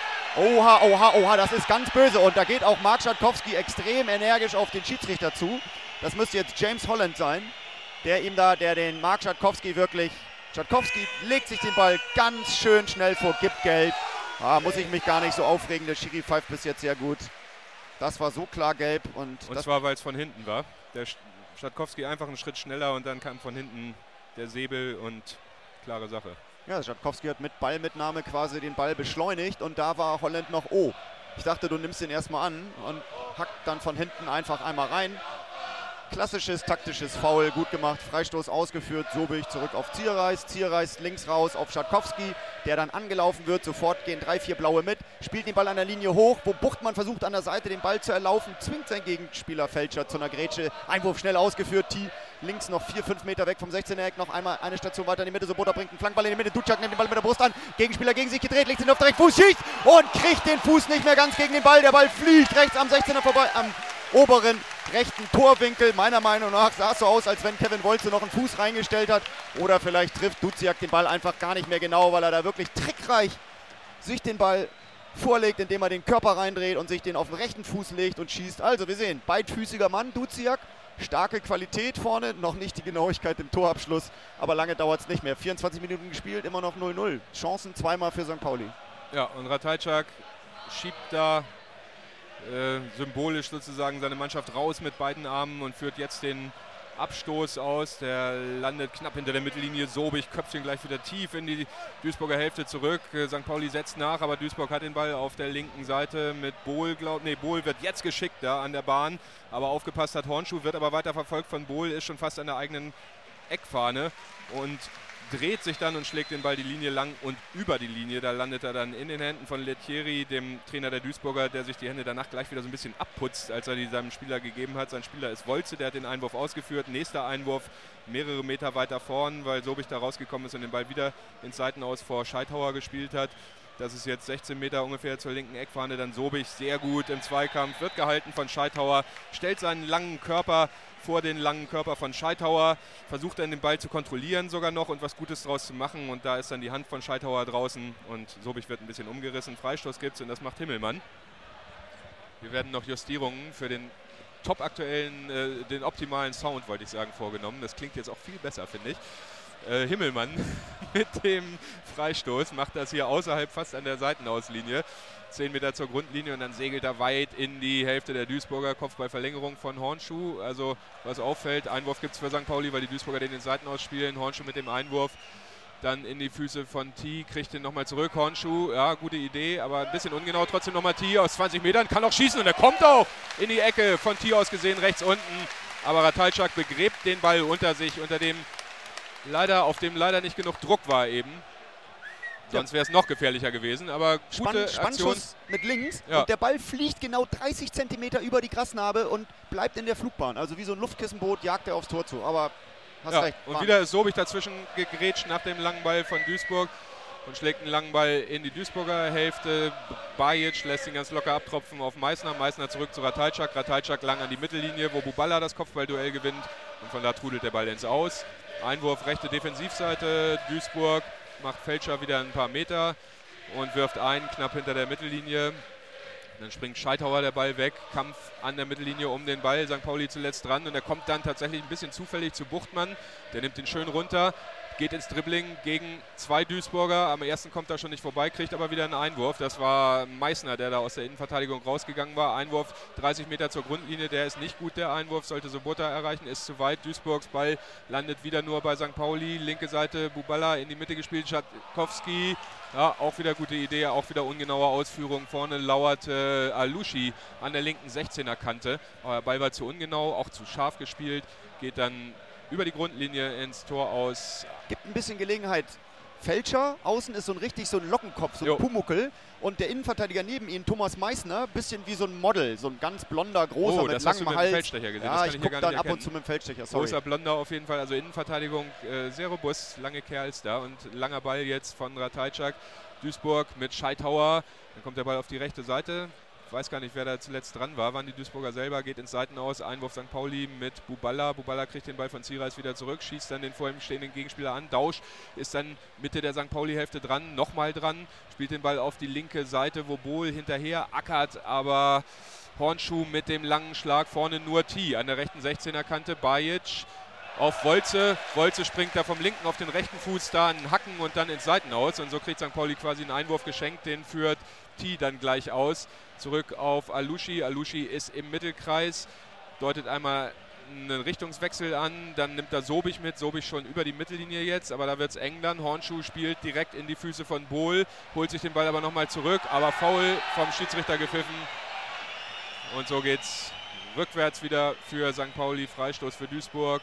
Oha, oha, oha, das ist ganz böse. Und da geht auch Marc Schatkowski extrem energisch auf den Schiedsrichter zu. Das müsste jetzt James Holland sein, der ihm da, der den Marc Schatkowski wirklich... Schatkowski legt sich den Ball ganz schön schnell vor, gibt gelb. Ah, muss ich mich gar nicht so aufregen, der Schiri pfeift bis jetzt sehr gut. Das war so klar gelb. Und, und das zwar, weil es von hinten war. Der Schatkowski einfach einen Schritt schneller und dann kam von hinten der Säbel und... klare Sache. Ja, Schatkowski hat mit Ballmitnahme quasi den Ball beschleunigt und da war Holland noch, oh, ich dachte, du nimmst den erstmal an und hackt dann von hinten einfach einmal rein. Klassisches, taktisches Foul, gut gemacht, Freistoß ausgeführt, Sobich zurück auf Zierreis, Zierreis links raus auf Schatkowski, der dann angelaufen wird, sofort gehen drei, vier Blaue mit, spielt den Ball an der Linie hoch, wo Buchtmann versucht an der Seite den Ball zu erlaufen, zwingt sein Gegenspieler Fälscher zu einer Grätsche, Einwurf schnell ausgeführt, T links noch vier, fünf Meter weg vom sechzehner Eck, noch einmal eine Station weiter in die Mitte, Sobota bringt einen Flankball in die Mitte, Duziak nimmt den Ball mit der Brust an, Gegenspieler gegen sich gedreht, legt ihn auf direkt Fuß, schießt und kriegt den Fuß nicht mehr ganz gegen den Ball, der Ball fliegt rechts am sechzehner vorbei, am oberen rechten Torwinkel. Meiner Meinung nach sah es so aus, als wenn Kevin Wolze noch einen Fuß reingestellt hat. Oder vielleicht trifft Duziak den Ball einfach gar nicht mehr genau, weil er da wirklich trickreich sich den Ball vorlegt, indem er den Körper reindreht und sich den auf den rechten Fuß legt und schießt. Also wir sehen, beidfüßiger Mann, Duziak. Starke Qualität vorne, noch nicht die Genauigkeit im Torabschluss, aber lange dauert es nicht mehr. vierundzwanzig Minuten gespielt, immer noch null null. Chancen zweimal für Sankt Pauli. Ja, und Ratajczak schiebt da Äh, symbolisch sozusagen seine Mannschaft raus mit beiden Armen und führt jetzt den Abstoß aus. Der landet knapp hinter der Mittellinie. Sobich köpft ihn gleich wieder tief in die Duisburger Hälfte zurück. Äh, Sankt Pauli setzt nach, aber Duisburg hat den Ball auf der linken Seite mit Bohl. Glaub, nee, Bohl wird jetzt geschickt da an der Bahn, aber aufgepasst hat Hornschuh, wird aber weiter verfolgt von Bohl, ist schon fast an der eigenen Eckfahne und dreht sich dann und schlägt den Ball die Linie lang und über die Linie. Da landet er dann in den Händen von Lettieri, dem Trainer der Duisburger, der sich die Hände danach gleich wieder so ein bisschen abputzt, als er die seinem Spieler gegeben hat. Sein Spieler ist Wolze, der hat den Einwurf ausgeführt. Nächster Einwurf mehrere Meter weiter vorn, weil Sobich da rausgekommen ist und den Ball wieder ins Seitenaus vor Scheithauer gespielt hat. Das ist jetzt sechzehn Meter ungefähr zur linken Eckfahne. Dann Sobich sehr gut im Zweikampf, wird gehalten von Scheithauer, stellt seinen langen Körper vor den langen Körper von Scheithauer, versucht dann den Ball zu kontrollieren sogar noch und was Gutes draus zu machen. Und da ist dann die Hand von Scheithauer draußen und Sobich wird ein bisschen umgerissen. Freistoß gibt es und das macht Himmelmann. Wir werden noch Justierungen für den top aktuellen, äh, den optimalen Sound, wollte ich sagen, vorgenommen. Das klingt jetzt auch viel besser, finde ich. Äh, Himmelmann mit dem Freistoß macht das hier außerhalb fast an der Seitenauslinie. zehn Meter zur Grundlinie und dann segelt er weit in die Hälfte der Duisburger. Kopfballverlängerung von Hornschuh. Also was auffällt, Einwurf gibt es für Sankt Pauli, weil die Duisburger den in den Seitenaus spielen. Hornschuh mit dem Einwurf dann in die Füße von T, kriegt den nochmal zurück. Hornschuh, ja, gute Idee, aber ein bisschen ungenau. Trotzdem nochmal T aus zwanzig Metern, kann auch schießen und er kommt auch in die Ecke von T aus gesehen, rechts unten. Aber Ratajczak begräbt den Ball unter sich, unter dem leider, auf dem leider nicht genug Druck war eben. Sonst wäre es noch gefährlicher gewesen, aber gute Spann, Aktion. mit links ja. Und der Ball fliegt genau dreißig Zentimeter über die Grasnarbe und bleibt in der Flugbahn. Also wie so ein Luftkissenboot jagt er aufs Tor zu. Aber hast ja. recht. Und Mann. wieder ist Sobich dazwischen gegrätscht nach dem langen Ball von Duisburg und schlägt einen langen Ball in die Duisburger Hälfte. Bajic lässt ihn ganz locker abtropfen auf Meißner. Meißner zurück zu Ratajczak. Ratajczak lang an die Mittellinie, wo Buballa das Kopfballduell gewinnt. Und von da trudelt der Ball ins Aus. Einwurf rechte Defensivseite. Duisburg macht Fälscher wieder ein paar Meter und wirft ein, knapp hinter der Mittellinie. Dann springt Scheithauer der Ball weg, Kampf an der Mittellinie um den Ball, Sankt Pauli zuletzt dran und er kommt dann tatsächlich ein bisschen zufällig zu Buchtmann. Der nimmt ihn schön runter, geht ins Dribbling gegen zwei Duisburger. Am ersten kommt er schon nicht vorbei, kriegt aber wieder einen Einwurf. Das war Meißner, der da aus der Innenverteidigung rausgegangen war. Einwurf dreißig Meter zur Grundlinie, der ist nicht gut, der Einwurf. Sollte Sobota erreichen, ist zu weit. Duisburgs Ball landet wieder nur bei Sankt Pauli. Linke Seite Buballa in die Mitte gespielt, Schatkowski. Ja, auch wieder gute Idee, auch wieder ungenaue Ausführung. Vorne lauert äh, Alushi an der linken sechzehner Kante. Aber der Ball war zu ungenau, auch zu scharf gespielt. Geht dann über die Grundlinie ins Tor aus. Gibt ein bisschen Gelegenheit. Fälscher, außen ist so ein richtig so ein Lockenkopf, so ein Jo. Pumuckel. Und der Innenverteidiger neben ihm, Thomas Meißner, bisschen wie so ein Model, so ein ganz blonder, großer Oh, mit das hast du langem mit dem Hals. Feldstecher gesehen. Ja, das kann ich ich gucke hier dann gar nicht ab und erkennen. zu mit dem Feldstecher, sorry. Großer Blonder auf jeden Fall, also Innenverteidigung äh, sehr robust, lange Kerls da und langer Ball jetzt von Ratajczak. Duisburg mit Scheithauer, dann kommt der Ball auf die rechte Seite. Ich weiß gar nicht, wer da zuletzt dran war, waren die Duisburger selber, geht ins Seitenaus, Einwurf Sankt Pauli mit Buballa. Buballa kriegt den Ball von Ziereis wieder zurück, schießt dann den vor ihm stehenden Gegenspieler an. Dausch ist dann Mitte der Sankt Pauli-Hälfte dran, nochmal dran, spielt den Ball auf die linke Seite, wo Bohl hinterher ackert, aber Hornschuh mit dem langen Schlag, vorne nur T an der rechten sechzehner Kante, Bajic auf Wolze. Wolze springt da vom linken auf den rechten Fuß da einen Hacken und dann ins Seitenaus und so kriegt Sankt Pauli quasi einen Einwurf geschenkt, den führt T dann gleich aus. Zurück auf Alushi. Alushi ist im Mittelkreis, deutet einmal einen Richtungswechsel an, dann nimmt er Sobich mit, Sobich schon über die Mittellinie jetzt, aber da wird es eng dann. Hornschuh spielt direkt in die Füße von Bohl, holt sich den Ball aber nochmal zurück, aber Foul vom Schiedsrichter gepfiffen und so geht's rückwärts wieder für Sankt Pauli, Freistoß für Duisburg.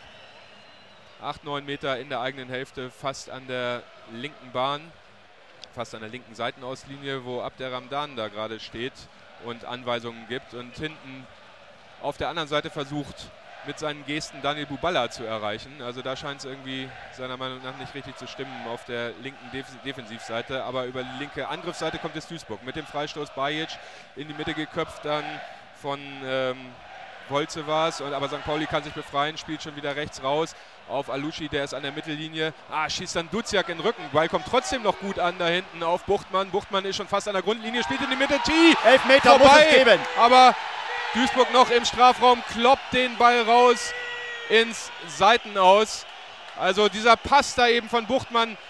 acht, neun Meter in der eigenen Hälfte, fast an der linken Bahn, fast an der linken Seitenauslinie, wo Abderrahman da gerade steht und Anweisungen gibt und hinten auf der anderen Seite versucht mit seinen Gesten Daniel Buballa zu erreichen. Also da scheint es irgendwie seiner Meinung nach nicht richtig zu stimmen auf der linken Def Defensivseite, aber über die linke Angriffsseite kommt jetzt Duisburg mit dem Freistoß. Bajic in die Mitte geköpft dann von ähm, Wolze war es, aber Sankt Pauli kann sich befreien, spielt schon wieder rechts raus auf Alushi, der ist an der Mittellinie. Ah, schießt dann Duziak in den Rücken. Ball kommt trotzdem noch gut an da hinten auf Buchtmann. Buchtmann ist schon fast an der Grundlinie, spielt in die Mitte. T! Elfmeter muss es geben. Aber Duisburg noch im Strafraum, kloppt den Ball raus ins Seitenaus. Also dieser Pass da eben von Buchtmann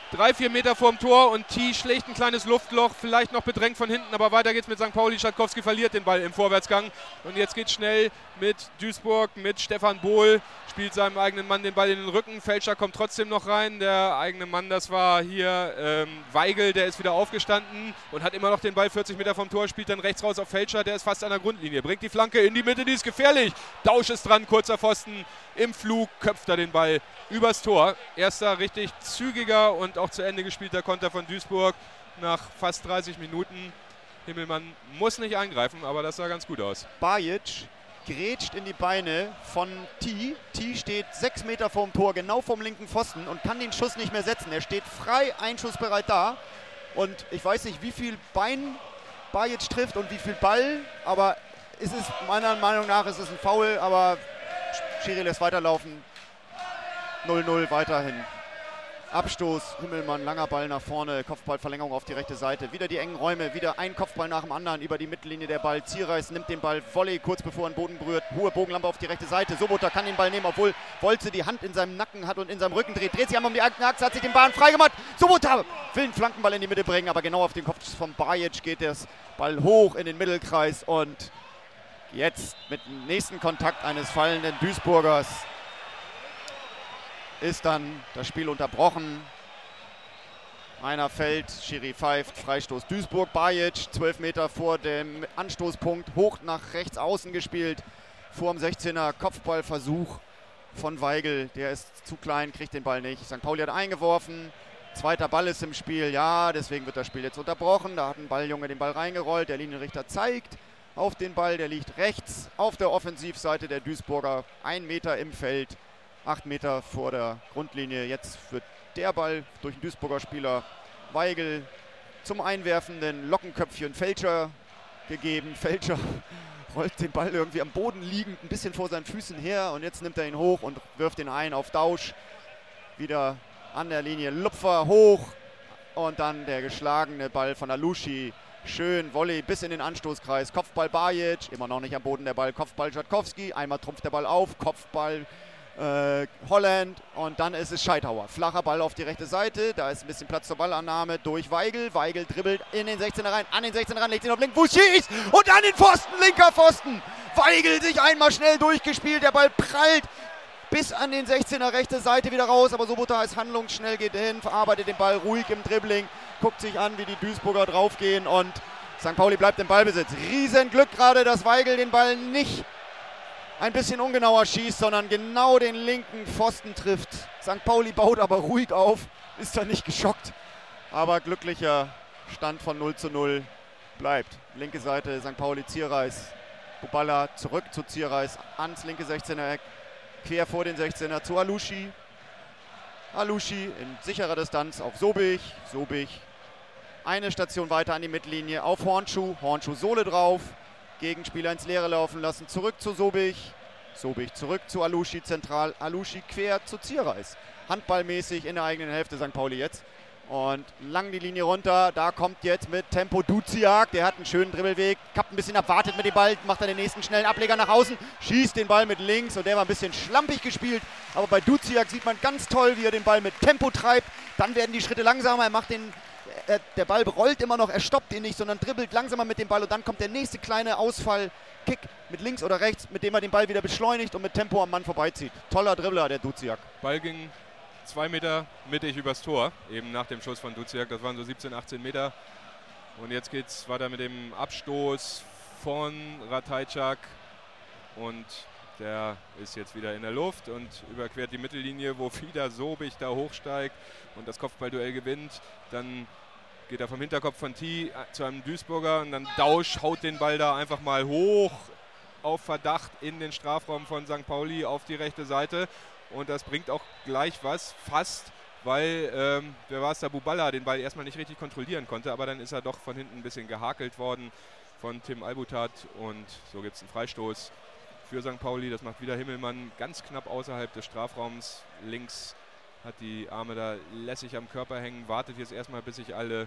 drei, vier Meter vorm Tor und T schlägt ein kleines Luftloch, vielleicht noch bedrängt von hinten, aber weiter geht's mit Sankt Pauli. Schatkowski verliert den Ball im Vorwärtsgang und jetzt geht's schnell mit Duisburg, mit Stefan Bohl, spielt seinem eigenen Mann den Ball in den Rücken. Fälscher kommt trotzdem noch rein, der eigene Mann, das war hier ähm, Weigel, der ist wieder aufgestanden und hat immer noch den Ball vierzig Meter vom Tor, spielt dann rechts raus auf Fälscher, der ist fast an der Grundlinie, bringt die Flanke in die Mitte, die ist gefährlich. Dausch ist dran, kurzer Pfosten, im Flug köpft er den Ball übers Tor. Erster richtig zügiger und auch zu Ende gespielter Konter von Duisburg nach fast dreißig Minuten. Himmelmann muss nicht eingreifen, aber das sah ganz gut aus. Bajic grätscht in die Beine von T. T steht sechs Meter vorm Tor, genau vom linken Pfosten und kann den Schuss nicht mehr setzen. Er steht frei, einschussbereit da. Und ich weiß nicht, wie viel Bein Bajic trifft und wie viel Ball, aber es ist meiner Meinung nach ist es ein Foul, aber Schiri lässt weiterlaufen. null null weiterhin. Abstoß, Himmelmann, langer Ball nach vorne, Kopfballverlängerung auf die rechte Seite. Wieder die engen Räume, wieder ein Kopfball nach dem anderen über die Mittellinie der Ball. Zierreis nimmt den Ball, Volley kurz bevor er den Boden berührt. Hohe Bogenlampe auf die rechte Seite. Sobota kann den Ball nehmen, obwohl Wolze die Hand in seinem Nacken hat und in seinem Rücken dreht. Dreht sich einmal um die Achse, hat sich den Ball freigemacht. Sobota will einen Flankenball in die Mitte bringen, aber genau auf den Kopf von Bajic geht der Ball hoch in den Mittelkreis und jetzt mit dem nächsten Kontakt eines fallenden Duisburgers ist dann das Spiel unterbrochen. Einer fällt, Schiri pfeift, Freistoß Duisburg. Bajic, zwölf Meter vor dem Anstoßpunkt, hoch nach rechts außen gespielt. Vor dem sechzehner, Kopfballversuch von Weigel. Der ist zu klein, kriegt den Ball nicht. Sankt Pauli hat eingeworfen. Zweiter Ball ist im Spiel, ja, deswegen wird das Spiel jetzt unterbrochen. Da hat ein Balljunge den Ball reingerollt. Der Linienrichter zeigt auf den Ball, der liegt rechts auf der Offensivseite der Duisburger. Ein Meter im Feld. Acht Meter vor der Grundlinie. Jetzt wird der Ball durch den Duisburger Spieler Weigel zum einwerfenden Lockenköpfchen Fälscher gegeben. Fälscher rollt den Ball irgendwie am Boden liegend ein bisschen vor seinen Füßen her und jetzt nimmt er ihn hoch und wirft ihn ein auf Dausch. Wieder an der Linie Lupfer hoch und dann der geschlagene Ball von Alushi. Schön, Volley bis in den Anstoßkreis. Kopfball Bajic, immer noch nicht am Boden der Ball. Kopfball Schatkowski, einmal trumpft der Ball auf. Kopfball Äh, Holland und dann ist es Scheithauer. Flacher Ball auf die rechte Seite, da ist ein bisschen Platz zur Ballannahme durch Weigel. Weigel dribbelt in den sechzehner rein, an den sechzehner ran, legt ihn auf linken Fuß, schießt und an den Pfosten, linker Pfosten. Weigel sich einmal schnell durchgespielt, der Ball prallt bis an den sechzehner rechte Seite wieder raus, aber Sobota ist handlungsschnell, geht hin, verarbeitet den Ball ruhig im Dribbling, guckt sich an, wie die Duisburger draufgehen und Sankt Pauli bleibt im Ballbesitz. Riesenglück gerade, dass Weigel den Ball nicht ein bisschen ungenauer schießt, sondern genau den linken Pfosten trifft. Sankt Pauli baut aber ruhig auf, ist da nicht geschockt. Aber glücklicher Stand von null zu null bleibt. Linke Seite Sankt Pauli, Zierreis. Buballa zurück zu Zierreis, ans linke sechzehner Eck. Quer vor den sechzehner zu Alushi. Alushi in sicherer Distanz auf Sobich. Sobich eine Station weiter an die Mittellinie auf Hornschuh. Hornschuh Sohle drauf. Gegenspieler ins Leere laufen lassen, zurück zu Sobich. Sobich zurück zu Alushi zentral. Alushi quer zu Zierreis. Handballmäßig in der eigenen Hälfte Sankt Pauli jetzt. Und lang die Linie runter. Da kommt jetzt mit Tempo Duziak. Der hat einen schönen Dribbelweg. Kappt ein bisschen ab, wartet mit dem Ball. Macht dann den nächsten schnellen Ableger nach außen. Schießt den Ball mit links. Und der war ein bisschen schlampig gespielt. Aber bei Duziak sieht man ganz toll, wie er den Ball mit Tempo treibt. Dann werden die Schritte langsamer. Er macht den... Er, der Ball rollt immer noch, er stoppt ihn nicht, sondern dribbelt langsamer mit dem Ball und dann kommt der nächste kleine Ausfall-Kick mit links oder rechts, mit dem er den Ball wieder beschleunigt und mit Tempo am Mann vorbeizieht. Toller Dribbler, der Duziak. Ball ging zwei Meter mittig übers Tor, eben nach dem Schuss von Duziak, das waren so siebzehn, achtzehn Meter. Und jetzt geht es weiter mit dem Abstoß von Ratajczak und der ist jetzt wieder in der Luft und überquert die Mittellinie, wo wieder Sobich da hochsteigt und das Kopfballduell gewinnt. Dann geht er vom Hinterkopf von T zu einem Duisburger und dann Dausch haut den Ball da einfach mal hoch auf Verdacht in den Strafraum von Sankt Pauli auf die rechte Seite. Und das bringt auch gleich was, fast, weil, ähm, wer war es da, Buballa den Ball erstmal nicht richtig kontrollieren konnte, aber dann ist er doch von hinten ein bisschen gehakelt worden von Tim Albutat und so gibt es einen Freistoß für Sankt Pauli. Das macht wieder Himmelmann ganz knapp außerhalb des Strafraums. Links hat die Arme da lässig am Körper hängen, wartet jetzt erstmal, bis sich alle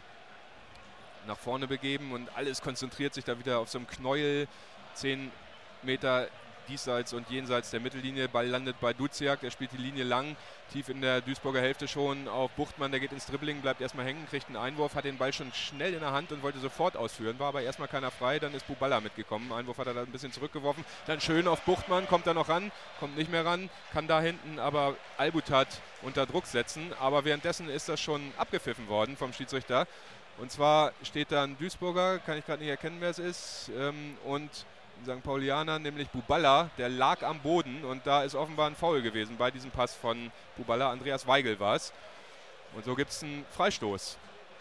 nach vorne begeben und alles konzentriert sich da wieder auf so einem Knäuel. Zehn Meter diesseits und jenseits der Mittellinie. Ball landet bei Duziak, der spielt die Linie lang, tief in der Duisburger Hälfte schon auf Buchtmann, der geht ins Dribbling, bleibt erstmal hängen, kriegt einen Einwurf, hat den Ball schon schnell in der Hand und wollte sofort ausführen, war aber erstmal keiner frei, dann ist Buballa mitgekommen, Einwurf hat er da ein bisschen zurückgeworfen, dann schön auf Buchtmann, kommt er noch ran, kommt nicht mehr ran, kann da hinten aber Albutat unter Druck setzen, aber währenddessen ist das schon abgepfiffen worden vom Schiedsrichter. Und zwar steht da ein Duisburger, kann ich gerade nicht erkennen, wer es ist, ähm, und ein Sankt Paulianer, nämlich Buballa, der lag am Boden und da ist offenbar ein Foul gewesen bei diesem Pass von Buballa. Andreas Weigel war es. Und so gibt es einen Freistoß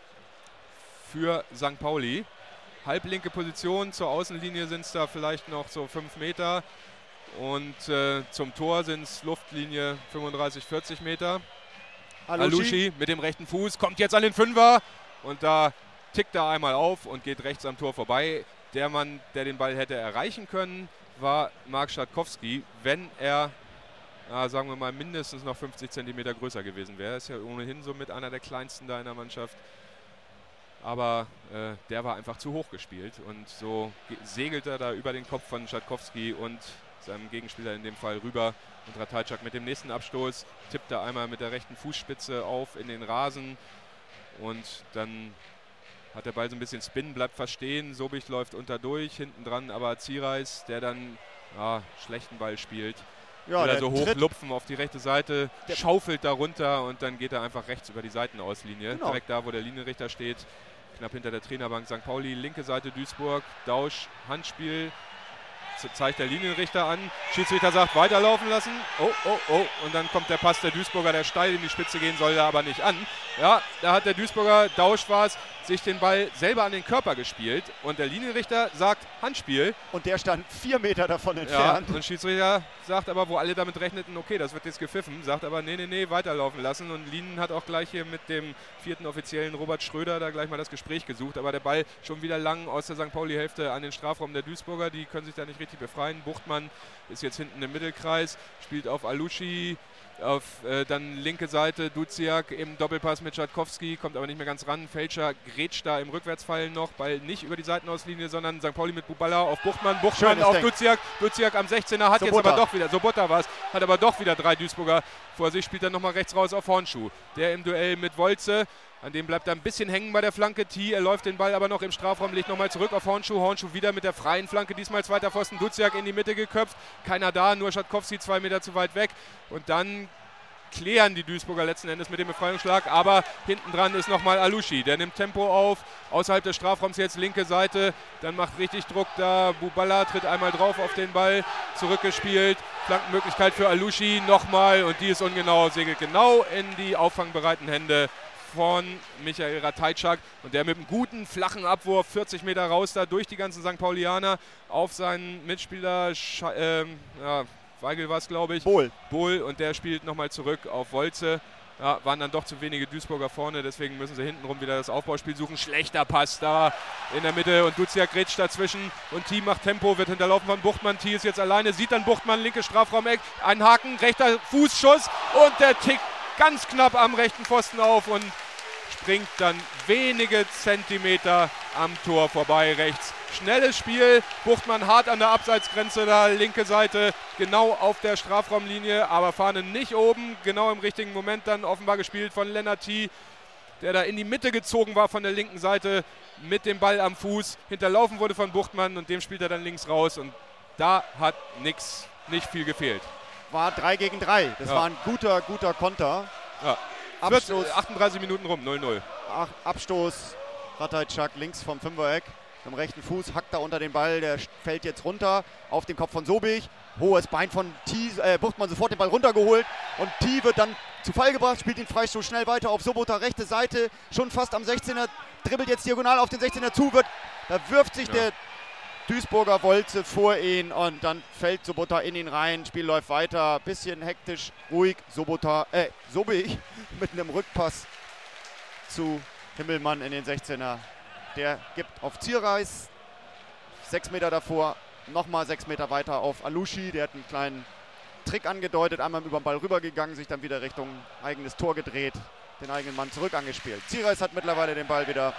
für Sankt Pauli. Halblinke Position, zur Außenlinie sind es da vielleicht noch so fünf Meter und äh, zum Tor sind es Luftlinie fünfunddreißig, vierzig Meter. Alushi. Alushi mit dem rechten Fuß kommt jetzt an den Fünfer. Und da tickt er einmal auf und geht rechts am Tor vorbei. Der Mann, der den Ball hätte erreichen können, war Marc Schatkowski, wenn er, ja, sagen wir mal, mindestens noch fünfzig Zentimeter größer gewesen wäre. Er ist ja ohnehin so mit einer der kleinsten da in der Mannschaft. Aber äh, der war einfach zu hoch gespielt. Und so segelt er da über den Kopf von Schatkowski und seinem Gegenspieler in dem Fall rüber. Und Ratajczak mit dem nächsten Abstoß tippt er einmal mit der rechten Fußspitze auf in den Rasen. Und dann hat der Ball so ein bisschen Spin, bleibt fast stehen. Sobich läuft unter durch, hinten dran aber Ziereis, der dann ja, schlechten Ball spielt. Ja, Will er so Tritt, hochlupfen auf die rechte Seite, schaufelt da runter und dann geht er einfach rechts über die Seitenauslinie. Genau. Direkt da, wo der Linienrichter steht, knapp hinter der Trainerbank Sankt Pauli. Linke Seite Duisburg, Dausch, Handspiel. Zeigt der Linienrichter an. Schiedsrichter sagt, weiterlaufen lassen. Oh, oh, oh. Und dann kommt der Pass der Duisburger, der steil in die Spitze gehen soll, da aber nicht an. Ja, da hat der Duisburger, Dausch war es, sich den Ball selber an den Körper gespielt. Und der Linienrichter sagt Handspiel. Und der stand vier Meter davon entfernt. Ja, und Schiedsrichter sagt aber, wo alle damit rechneten, okay, das wird jetzt gepfiffen, sagt aber, nee, nee, nee, weiterlaufen lassen. Und Linen hat auch gleich hier mit dem vierten Offiziellen Robert Schröder da gleich mal das Gespräch gesucht. Aber der Ball schon wieder lang aus der Sankt Pauli-Hälfte an den Strafraum der Duisburger. Die können sich da nicht richtig befreien. Buchtmann ist jetzt hinten im Mittelkreis, spielt auf Alushi, auf äh, dann linke Seite Duziak im Doppelpass mit Schatkowski, kommt aber nicht mehr ganz ran. Fälscher grätscht da im Rückwärtsfallen noch, Ball nicht über die Seitenauslinie, sondern Sankt Pauli mit Buballa auf Buchtmann. Buchtmann Schönes auf Ding. Duziak, Duziak am sechzehner, hat Sobota. jetzt aber doch wieder, Sobota war es, hat aber doch wieder drei Duisburger vor sich, spielt dann nochmal rechts raus auf Hornschuh. Der im Duell mit Wolze, an dem bleibt er ein bisschen hängen bei der Flanke. T, er läuft den Ball aber noch im Strafraum, legt nochmal zurück auf Hornschuh. Hornschuh wieder mit der freien Flanke, diesmal zweiter Pfosten. Duziak in die Mitte geköpft, keiner da, nur Schatkowski zwei Meter zu weit weg. Und dann klären die Duisburger letzten Endes mit dem Befreiungsschlag, aber hinten dran ist nochmal Alushi, der nimmt Tempo auf, außerhalb des Strafraums jetzt linke Seite, dann macht richtig Druck da, Buballa tritt einmal drauf auf den Ball, zurückgespielt, Flankenmöglichkeit für Alushi, nochmal und die ist ungenau, segelt genau in die auffangbereiten Hände von Michael Ratajczak und der mit einem guten, flachen Abwurf, vierzig Meter raus da durch die ganzen Sankt Paulianer auf seinen Mitspieler, Sche ähm, ja, Weigel war es, glaube ich. Bohl. Bohl und der spielt nochmal zurück auf Wolze. Ja, waren dann doch zu wenige Duisburger vorne, deswegen müssen sie hintenrum wieder das Aufbauspiel suchen. Schlechter Pass da in der Mitte und Duziak grätscht dazwischen und T macht Tempo, wird hinterlaufen von Buchtmann. T ist jetzt alleine, sieht dann Buchtmann, linke Strafraumeck, ein Haken, rechter Fußschuss und der tickt ganz knapp am rechten Pfosten auf und springt dann wenige Zentimeter am Tor vorbei rechts. Schnelles Spiel, Buchtmann hart an der Abseitsgrenze da, linke Seite, genau auf der Strafraumlinie, aber Fahne nicht oben, genau im richtigen Moment dann offenbar gespielt von Lennart T, der da in die Mitte gezogen war von der linken Seite mit dem Ball am Fuß, hinterlaufen wurde von Buchtmann und dem spielt er dann links raus und da hat nix, nicht viel gefehlt. War drei gegen drei, das ja. war ein guter, guter Konter. Ja. Abstoß, achtunddreißig Minuten rum, null null. Abstoß, Ratajczak links vom Fünfereck. Mit dem rechten Fuß hackt er unter den Ball, der fällt jetzt runter auf den Kopf von Sobich. Hohes Bein von T, äh, Buchtmann sofort den Ball runtergeholt und T wird dann zu Fall gebracht, spielt den Freistoß schnell weiter auf Sobota, rechte Seite, schon fast am sechzehner, dribbelt jetzt diagonal auf den sechzehner zu, wird, da wirft sich ja. der Duisburger Wolze vor ihn und dann fällt Sobota in ihn rein, Spiel läuft weiter, bisschen hektisch, ruhig, Sobota, äh, Sobich mit einem Rückpass zu Himmelmann in den sechzehner. Der gibt auf Ziereis, sechs Meter davor, nochmal sechs Meter weiter auf Alushi. Der hat einen kleinen Trick angedeutet, einmal über den Ball rübergegangen, sich dann wieder Richtung eigenes Tor gedreht, den eigenen Mann zurück angespielt. Ziereis hat mittlerweile den Ball wieder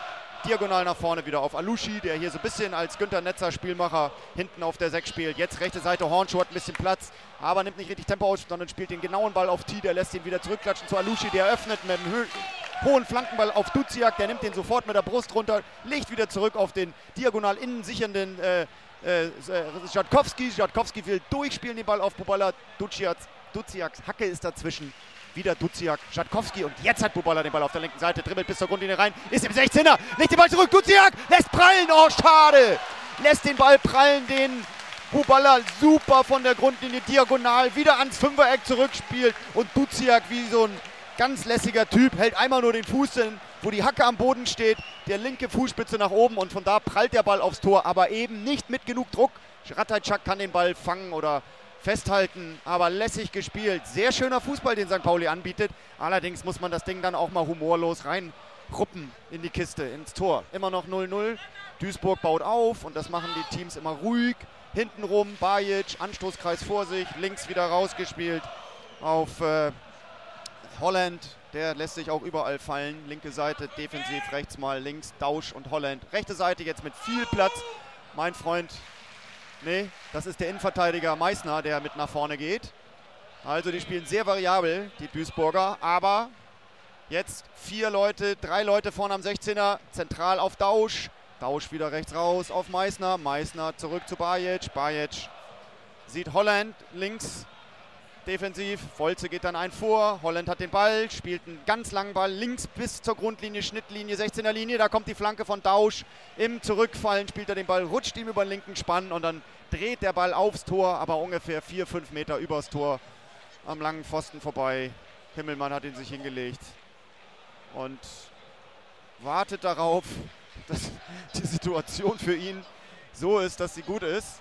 Diagonal nach vorne wieder auf Alushi, der hier so ein bisschen als Günther Netzer Spielmacher hinten auf der sechs spielt. Jetzt rechte Seite, Hornschuh hat ein bisschen Platz, aber nimmt nicht richtig Tempo aus, sondern spielt den genauen Ball auf T, der lässt ihn wieder zurückklatschen zu Alushi, der öffnet mit einem Hö hohen Flankenball auf Duziak, der nimmt den sofort mit der Brust runter, legt wieder zurück auf den diagonal innen sichernden äh, äh, Žatkovský. Žatkovský will durchspielen den Ball auf Bubala, Duziak, Duziaks Hacke ist dazwischen. Wieder Duziak, Žatkovský und jetzt hat Bubala den Ball auf der linken Seite, dribbelt bis zur Grundlinie rein, ist im sechzehner, legt den Ball zurück, Duziak lässt prallen, oh schade, lässt den Ball prallen, den Bubala super von der Grundlinie diagonal wieder ans Fünfereck zurückspielt und Duziak wie so ein ganz lässiger Typ hält einmal nur den Fuß hin, wo die Hacke am Boden steht, der linke Fußspitze nach oben und von da prallt der Ball aufs Tor, aber eben nicht mit genug Druck. Ratajczak kann den Ball fangen oder festhalten, aber lässig gespielt. Sehr schöner Fußball, den Sankt Pauli anbietet. Allerdings muss man das Ding dann auch mal humorlos reinruppen in die Kiste, ins Tor. Immer noch null null. Duisburg baut auf und das machen die Teams immer ruhig. Hintenrum Bajic, Anstoßkreis vor sich, links wieder rausgespielt auf äh, Holland. Der lässt sich auch überall fallen. Linke Seite defensiv, rechts mal links, Dausch und Holland. Rechte Seite jetzt mit viel Platz. Mein Freund Nee, das ist der Innenverteidiger Meissner, der mit nach vorne geht. Also die spielen sehr variabel, die Duisburger. Aber jetzt vier Leute, drei Leute vorne am sechzehner, zentral auf Dausch. Dausch wieder rechts raus auf Meissner. Meissner zurück zu Bajic. Bajic sieht Holland links defensiv. Volze geht dann ein vor. Holland hat den Ball, spielt einen ganz langen Ball links bis zur Grundlinie, Schnittlinie, sechzehner Linie. Da kommt die Flanke von Dausch. Im Zurückfallen spielt er den Ball, rutscht ihm über den linken Spann und dann dreht der Ball aufs Tor, aber ungefähr vier, fünf Meter übers Tor am langen Pfosten vorbei. Himmelmann hat ihn sich hingelegt und wartet darauf, dass die Situation für ihn so ist, dass sie gut ist.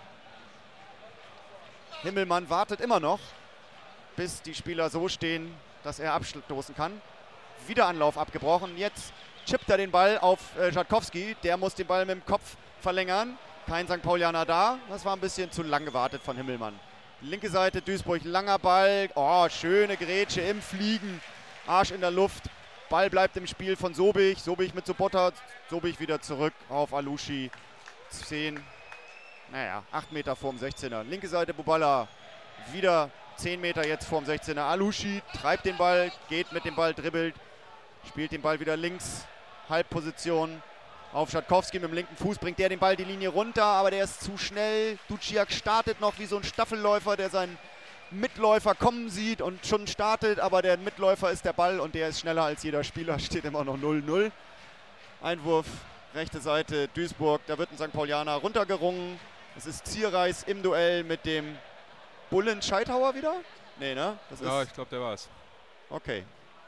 Himmelmann wartet immer noch, bis die Spieler so stehen, dass er abstoßen kann. Wieder Anlauf abgebrochen. Jetzt chippt er den Ball auf äh, Žatkovský. Der muss den Ball mit dem Kopf verlängern. Kein Sankt Paulianer da. Das war ein bisschen zu lang gewartet von Himmelmann. Linke Seite Duisburg, langer Ball. Oh, schöne Grätsche im Fliegen. Arsch in der Luft. Ball bleibt im Spiel von Sobich. Sobich mit Sobotta. Sobich wieder zurück auf Alushi. zehn, naja, acht Meter vorm sechzehner. Linke Seite Bubala. Wieder zehn Meter jetzt vorm sechzehner. Alushi treibt den Ball, geht mit dem Ball, dribbelt, spielt den Ball wieder links, Halbposition auf Žatkovský mit dem linken Fuß, bringt der den Ball die Linie runter, aber der ist zu schnell. Duziak startet noch wie so ein Staffelläufer, der seinen Mitläufer kommen sieht und schon startet, aber der Mitläufer ist der Ball und der ist schneller als jeder Spieler, steht immer noch null null. Einwurf, rechte Seite, Duisburg, da wird ein Sankt Paulianer runtergerungen. Es ist Zierreis im Duell mit dem Bullen Scheithauer wieder? Nee, ne? Das ja, ist ich glaube, der war's. Okay.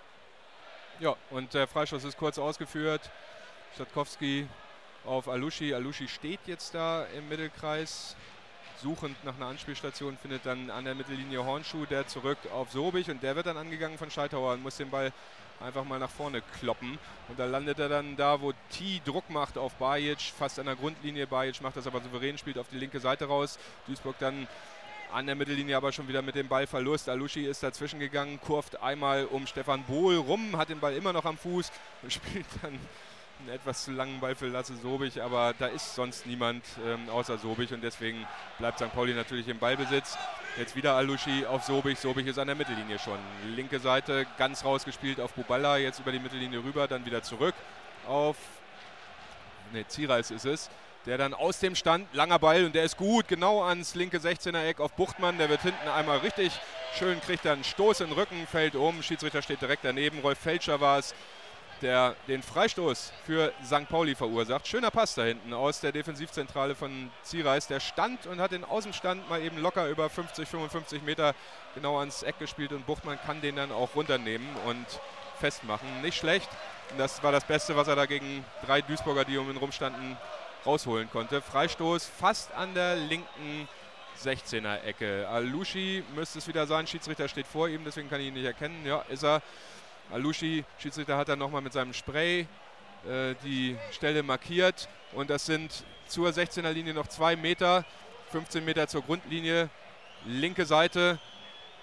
Ja, und der Freistoß ist kurz ausgeführt. Žatkovský auf Alushi. Alushi steht jetzt da im Mittelkreis, suchend nach einer Anspielstation, findet dann an der Mittellinie Hornschuh, der zurück auf Sobich und der wird dann angegangen von Scheithauer und muss den Ball einfach mal nach vorne kloppen. Und da landet er dann da, wo T Druck macht auf Bajic, fast an der Grundlinie. Bajic macht das aber souverän, spielt auf die linke Seite raus. Duisburg dann an der Mittellinie aber schon wieder mit dem Ballverlust. Alushi ist dazwischen gegangen, kurvt einmal um Stefan Bohl rum, hat den Ball immer noch am Fuß und spielt dann einen etwas zu langen Ball für Lasse Sobich, aber da ist sonst niemand ähm, außer Sobich und deswegen bleibt Sankt Pauli natürlich im Ballbesitz. Jetzt wieder Alushi auf Sobich, Sobich ist an der Mittellinie schon. Linke Seite ganz rausgespielt auf Bubala, jetzt über die Mittellinie rüber, dann wieder zurück auf, ne, Zierreis ist es. Der dann aus dem Stand, langer Ball und der ist gut, genau ans linke sechzehner Eck auf Buchtmann. Der wird hinten einmal richtig schön, kriegt dann einen Stoß in den Rücken, fällt um. Schiedsrichter steht direkt daneben. Rolf Felscher war es, der den Freistoß für Sankt Pauli verursacht. Schöner Pass da hinten aus der Defensivzentrale von Zierreis. Der stand und hat den Außenstand mal eben locker über fünfzig, fünfundfünfzig Meter genau ans Eck gespielt und Buchtmann kann den dann auch runternehmen und festmachen. Nicht schlecht. Das war das Beste, was er da gegen drei Duisburger, die um ihn rumstanden, rausholen konnte. Freistoß fast an der linken sechzehner Ecke. Alushi müsste es wieder sein. Schiedsrichter steht vor ihm, deswegen kann ich ihn nicht erkennen. Ja, ist er. Alushi, Schiedsrichter hat dann nochmal mit seinem Spray äh, die Stelle markiert. Und das sind zur sechzehner Linie noch zwei Meter. fünfzehn Meter zur Grundlinie. Linke Seite.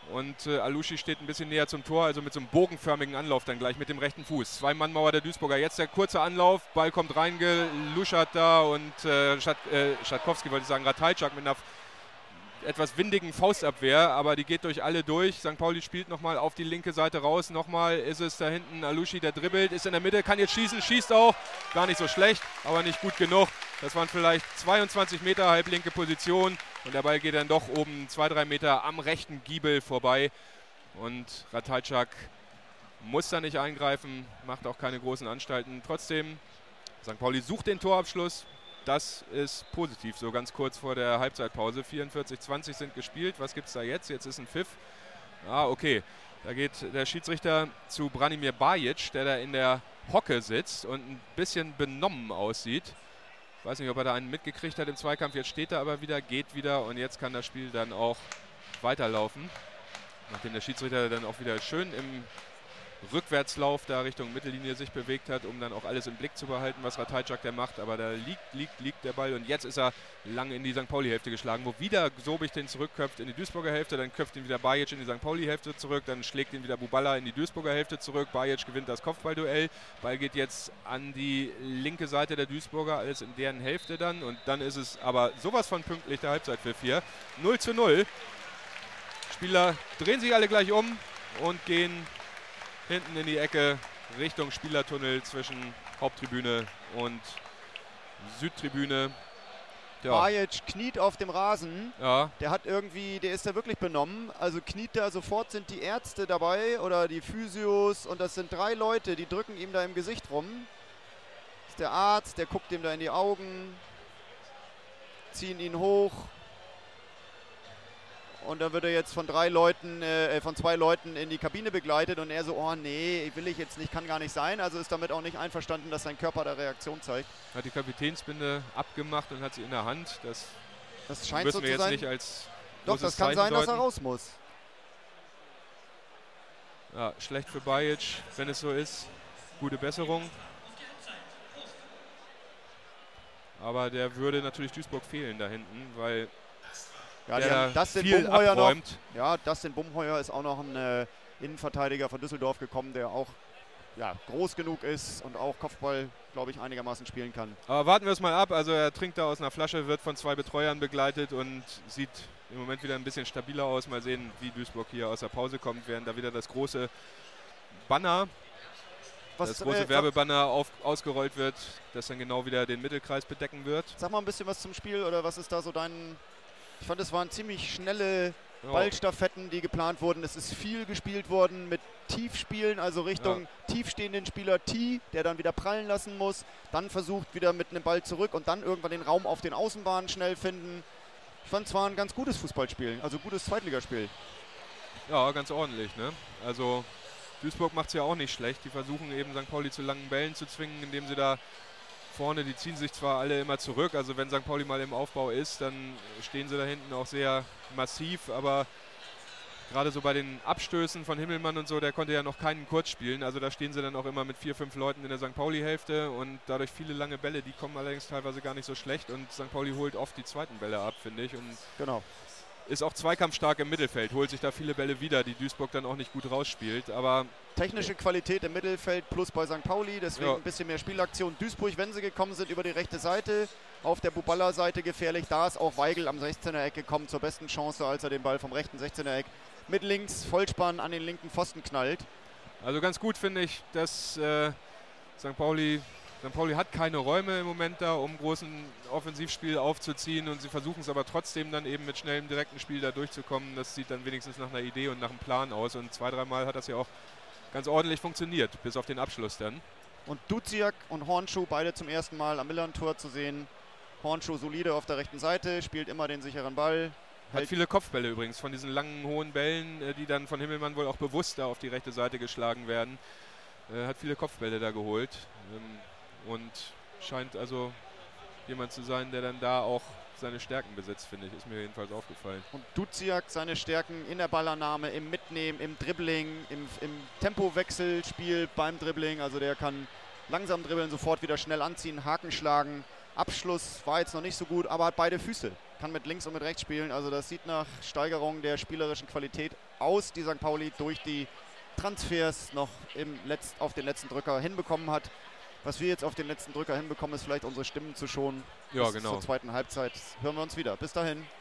Und äh, Alushi steht ein bisschen näher zum Tor, also mit so einem bogenförmigen Anlauf dann gleich mit dem rechten Fuß. Zwei-Mann-Mauer der Duisburger. Jetzt der kurze Anlauf, Ball kommt reingeluschert da und äh, Schat, äh, Schatkowski, wollte ich sagen, Ratajczak mit einer etwas windigen Faustabwehr, aber die geht durch alle durch. Sankt Pauli spielt nochmal auf die linke Seite raus. Nochmal ist es da hinten Alushi, der dribbelt, ist in der Mitte, kann jetzt schießen, schießt auch. Gar nicht so schlecht, aber nicht gut genug. Das waren vielleicht zweiundzwanzig Meter halblinke Position und der Ball geht dann doch oben zwei, drei Meter am rechten Giebel vorbei. Und Ratajczak muss da nicht eingreifen, macht auch keine großen Anstalten. Trotzdem, Sankt Pauli sucht den Torabschluss. Das ist positiv, so ganz kurz vor der Halbzeitpause. vierundvierzig zwanzig sind gespielt. Was gibt es da jetzt? Jetzt ist ein Pfiff. Ah, okay. Da geht der Schiedsrichter zu Branimir Bajic, der da in der Hocke sitzt und ein bisschen benommen aussieht. Ich weiß nicht, ob er da einen mitgekriegt hat im Zweikampf. Jetzt steht er aber wieder, geht wieder und jetzt kann das Spiel dann auch weiterlaufen. Nachdem der Schiedsrichter dann auch wieder schön im Rückwärtslauf da Richtung Mittellinie sich bewegt hat, um dann auch alles im Blick zu behalten, was Ratajczak der macht. Aber da liegt, liegt, liegt der Ball und jetzt ist er lang in die Sankt Pauli-Hälfte geschlagen, wo wieder Sobich den zurückköpft in die Duisburger Hälfte, dann köpft ihn wieder Bajic in die Sankt Pauli-Hälfte zurück, dann schlägt ihn wieder Buballa in die Duisburger Hälfte zurück. Bajic gewinnt das Kopfballduell. Ball geht jetzt an die linke Seite der Duisburger, alles in deren Hälfte dann. Und dann ist es aber sowas von pünktlich der Halbzeitpfiff hier. null zu null. Spieler drehen sich alle gleich um und gehen hinten in die Ecke Richtung Spielertunnel zwischen Haupttribüne und Südtribüne. Ja. Bajic kniet auf dem Rasen. Ja. Der hat irgendwie, der ist da wirklich benommen. Also kniet da sofort, sind die Ärzte dabei oder die Physios und das sind drei Leute, die drücken ihm da im Gesicht rum. Das ist der Arzt, der guckt ihm da in die Augen, ziehen ihn hoch. Und dann wird er jetzt von drei Leuten, äh, von zwei Leuten in die Kabine begleitet und er so, oh nee, will ich jetzt nicht, kann gar nicht sein. Also ist damit auch nicht einverstanden, dass sein Körper da Reaktion zeigt. Hat die Kapitänsbinde abgemacht und hat sie in der Hand. Das, das scheint müssen so wir zu jetzt sein. Nicht als Doch, das kann Zeichen sein, deuten. dass er raus muss. Ja, schlecht für Bajic, wenn es so ist. Gute Besserung. Aber der würde natürlich Duisburg fehlen da hinten, weil ja, die der haben Dustin viel Bumheuer abräumt. Noch, ja, Dustin Bumheuer ist auch noch ein äh, Innenverteidiger von Düsseldorf gekommen, der auch ja, groß genug ist und auch Kopfball, glaube ich, einigermaßen spielen kann. Aber warten wir es mal ab. Also er trinkt da aus einer Flasche, wird von zwei Betreuern begleitet und sieht im Moment wieder ein bisschen stabiler aus. Mal sehen, wie Duisburg hier aus der Pause kommt, während da wieder das große Banner, Was, das große äh, Werbebanner auf, ausgerollt wird, das dann genau wieder den Mittelkreis bedecken wird. Sag mal ein bisschen was zum Spiel oder was ist da so dein... Ich fand, es waren ziemlich schnelle ja. Ballstaffetten, die geplant wurden. Es ist viel gespielt worden mit Tiefspielen, also Richtung ja. tiefstehenden Spieler T, der dann wieder prallen lassen muss. Dann versucht wieder mit einem Ball zurück und dann irgendwann den Raum auf den Außenbahnen schnell finden. Ich fand, es war ein ganz gutes Fußballspiel, also gutes Zweitligaspiel. Ja, ganz ordentlich, ne? Also Duisburg macht es ja auch nicht schlecht. Die versuchen eben Sankt Pauli zu langen Bällen zu zwingen, indem sie da vorne, die ziehen sich zwar alle immer zurück, also wenn Sankt Pauli mal im Aufbau ist, dann stehen sie da hinten auch sehr massiv, aber gerade so bei den Abstößen von Himmelmann und so, der konnte ja noch keinen kurz spielen, also da stehen sie dann auch immer mit vier, fünf Leuten in der Sankt Pauli-Hälfte und dadurch viele lange Bälle, die kommen allerdings teilweise gar nicht so schlecht und Sankt Pauli holt oft die zweiten Bälle ab, finde ich. Und genau. Ist auch zweikampfstark im Mittelfeld, holt sich da viele Bälle wieder, die Duisburg dann auch nicht gut rausspielt. Aber technische Qualität im Mittelfeld plus bei Sankt Pauli, deswegen ja. ein bisschen mehr Spielaktion. Duisburg, wenn sie gekommen sind, über die rechte Seite, auf der Buballa-Seite gefährlich. Da ist auch Weigl am sechzehner-Eck gekommen zur besten Chance, als er den Ball vom rechten sechzehner-Eck mit links Vollspann an den linken Pfosten knallt. Also ganz gut finde ich, dass äh, Sankt Pauli... Sankt Pauli hat keine Räume im Moment da, um großen Offensivspiel aufzuziehen und sie versuchen es aber trotzdem dann eben mit schnellem direkten Spiel da durchzukommen. Das sieht dann wenigstens nach einer Idee und nach einem Plan aus und zwei, dreimal hat das ja auch ganz ordentlich funktioniert, bis auf den Abschluss dann. Und Duziak und Hornschuh beide zum ersten Mal am Millern-Tor zu sehen. Hornschuh solide auf der rechten Seite, spielt immer den sicheren Ball. Hat viele Kopfbälle übrigens, von diesen langen, hohen Bällen, die dann von Himmelmann wohl auch bewusst da auf die rechte Seite geschlagen werden. Äh, hat viele Kopfbälle da geholt. Ähm, Und scheint also jemand zu sein, der dann da auch seine Stärken besitzt, finde ich. Ist mir jedenfalls aufgefallen. Und Duziak seine Stärken in der Ballannahme, im Mitnehmen, im Dribbling, im, im Tempowechselspiel beim Dribbling. Also der kann langsam dribbeln, sofort wieder schnell anziehen, Haken schlagen. Abschluss war jetzt noch nicht so gut, aber hat beide Füße. Kann mit links und mit rechts spielen. Also das sieht nach Steigerung der spielerischen Qualität aus, die Sankt Pauli durch die Transfers noch im Letz-, auf den letzten Drücker hinbekommen hat. Was wir jetzt auf den letzten Drücker hinbekommen, ist vielleicht unsere Stimmen zu schonen. Ja, Bis genau. zur zweiten Halbzeit hören wir uns wieder. Bis dahin.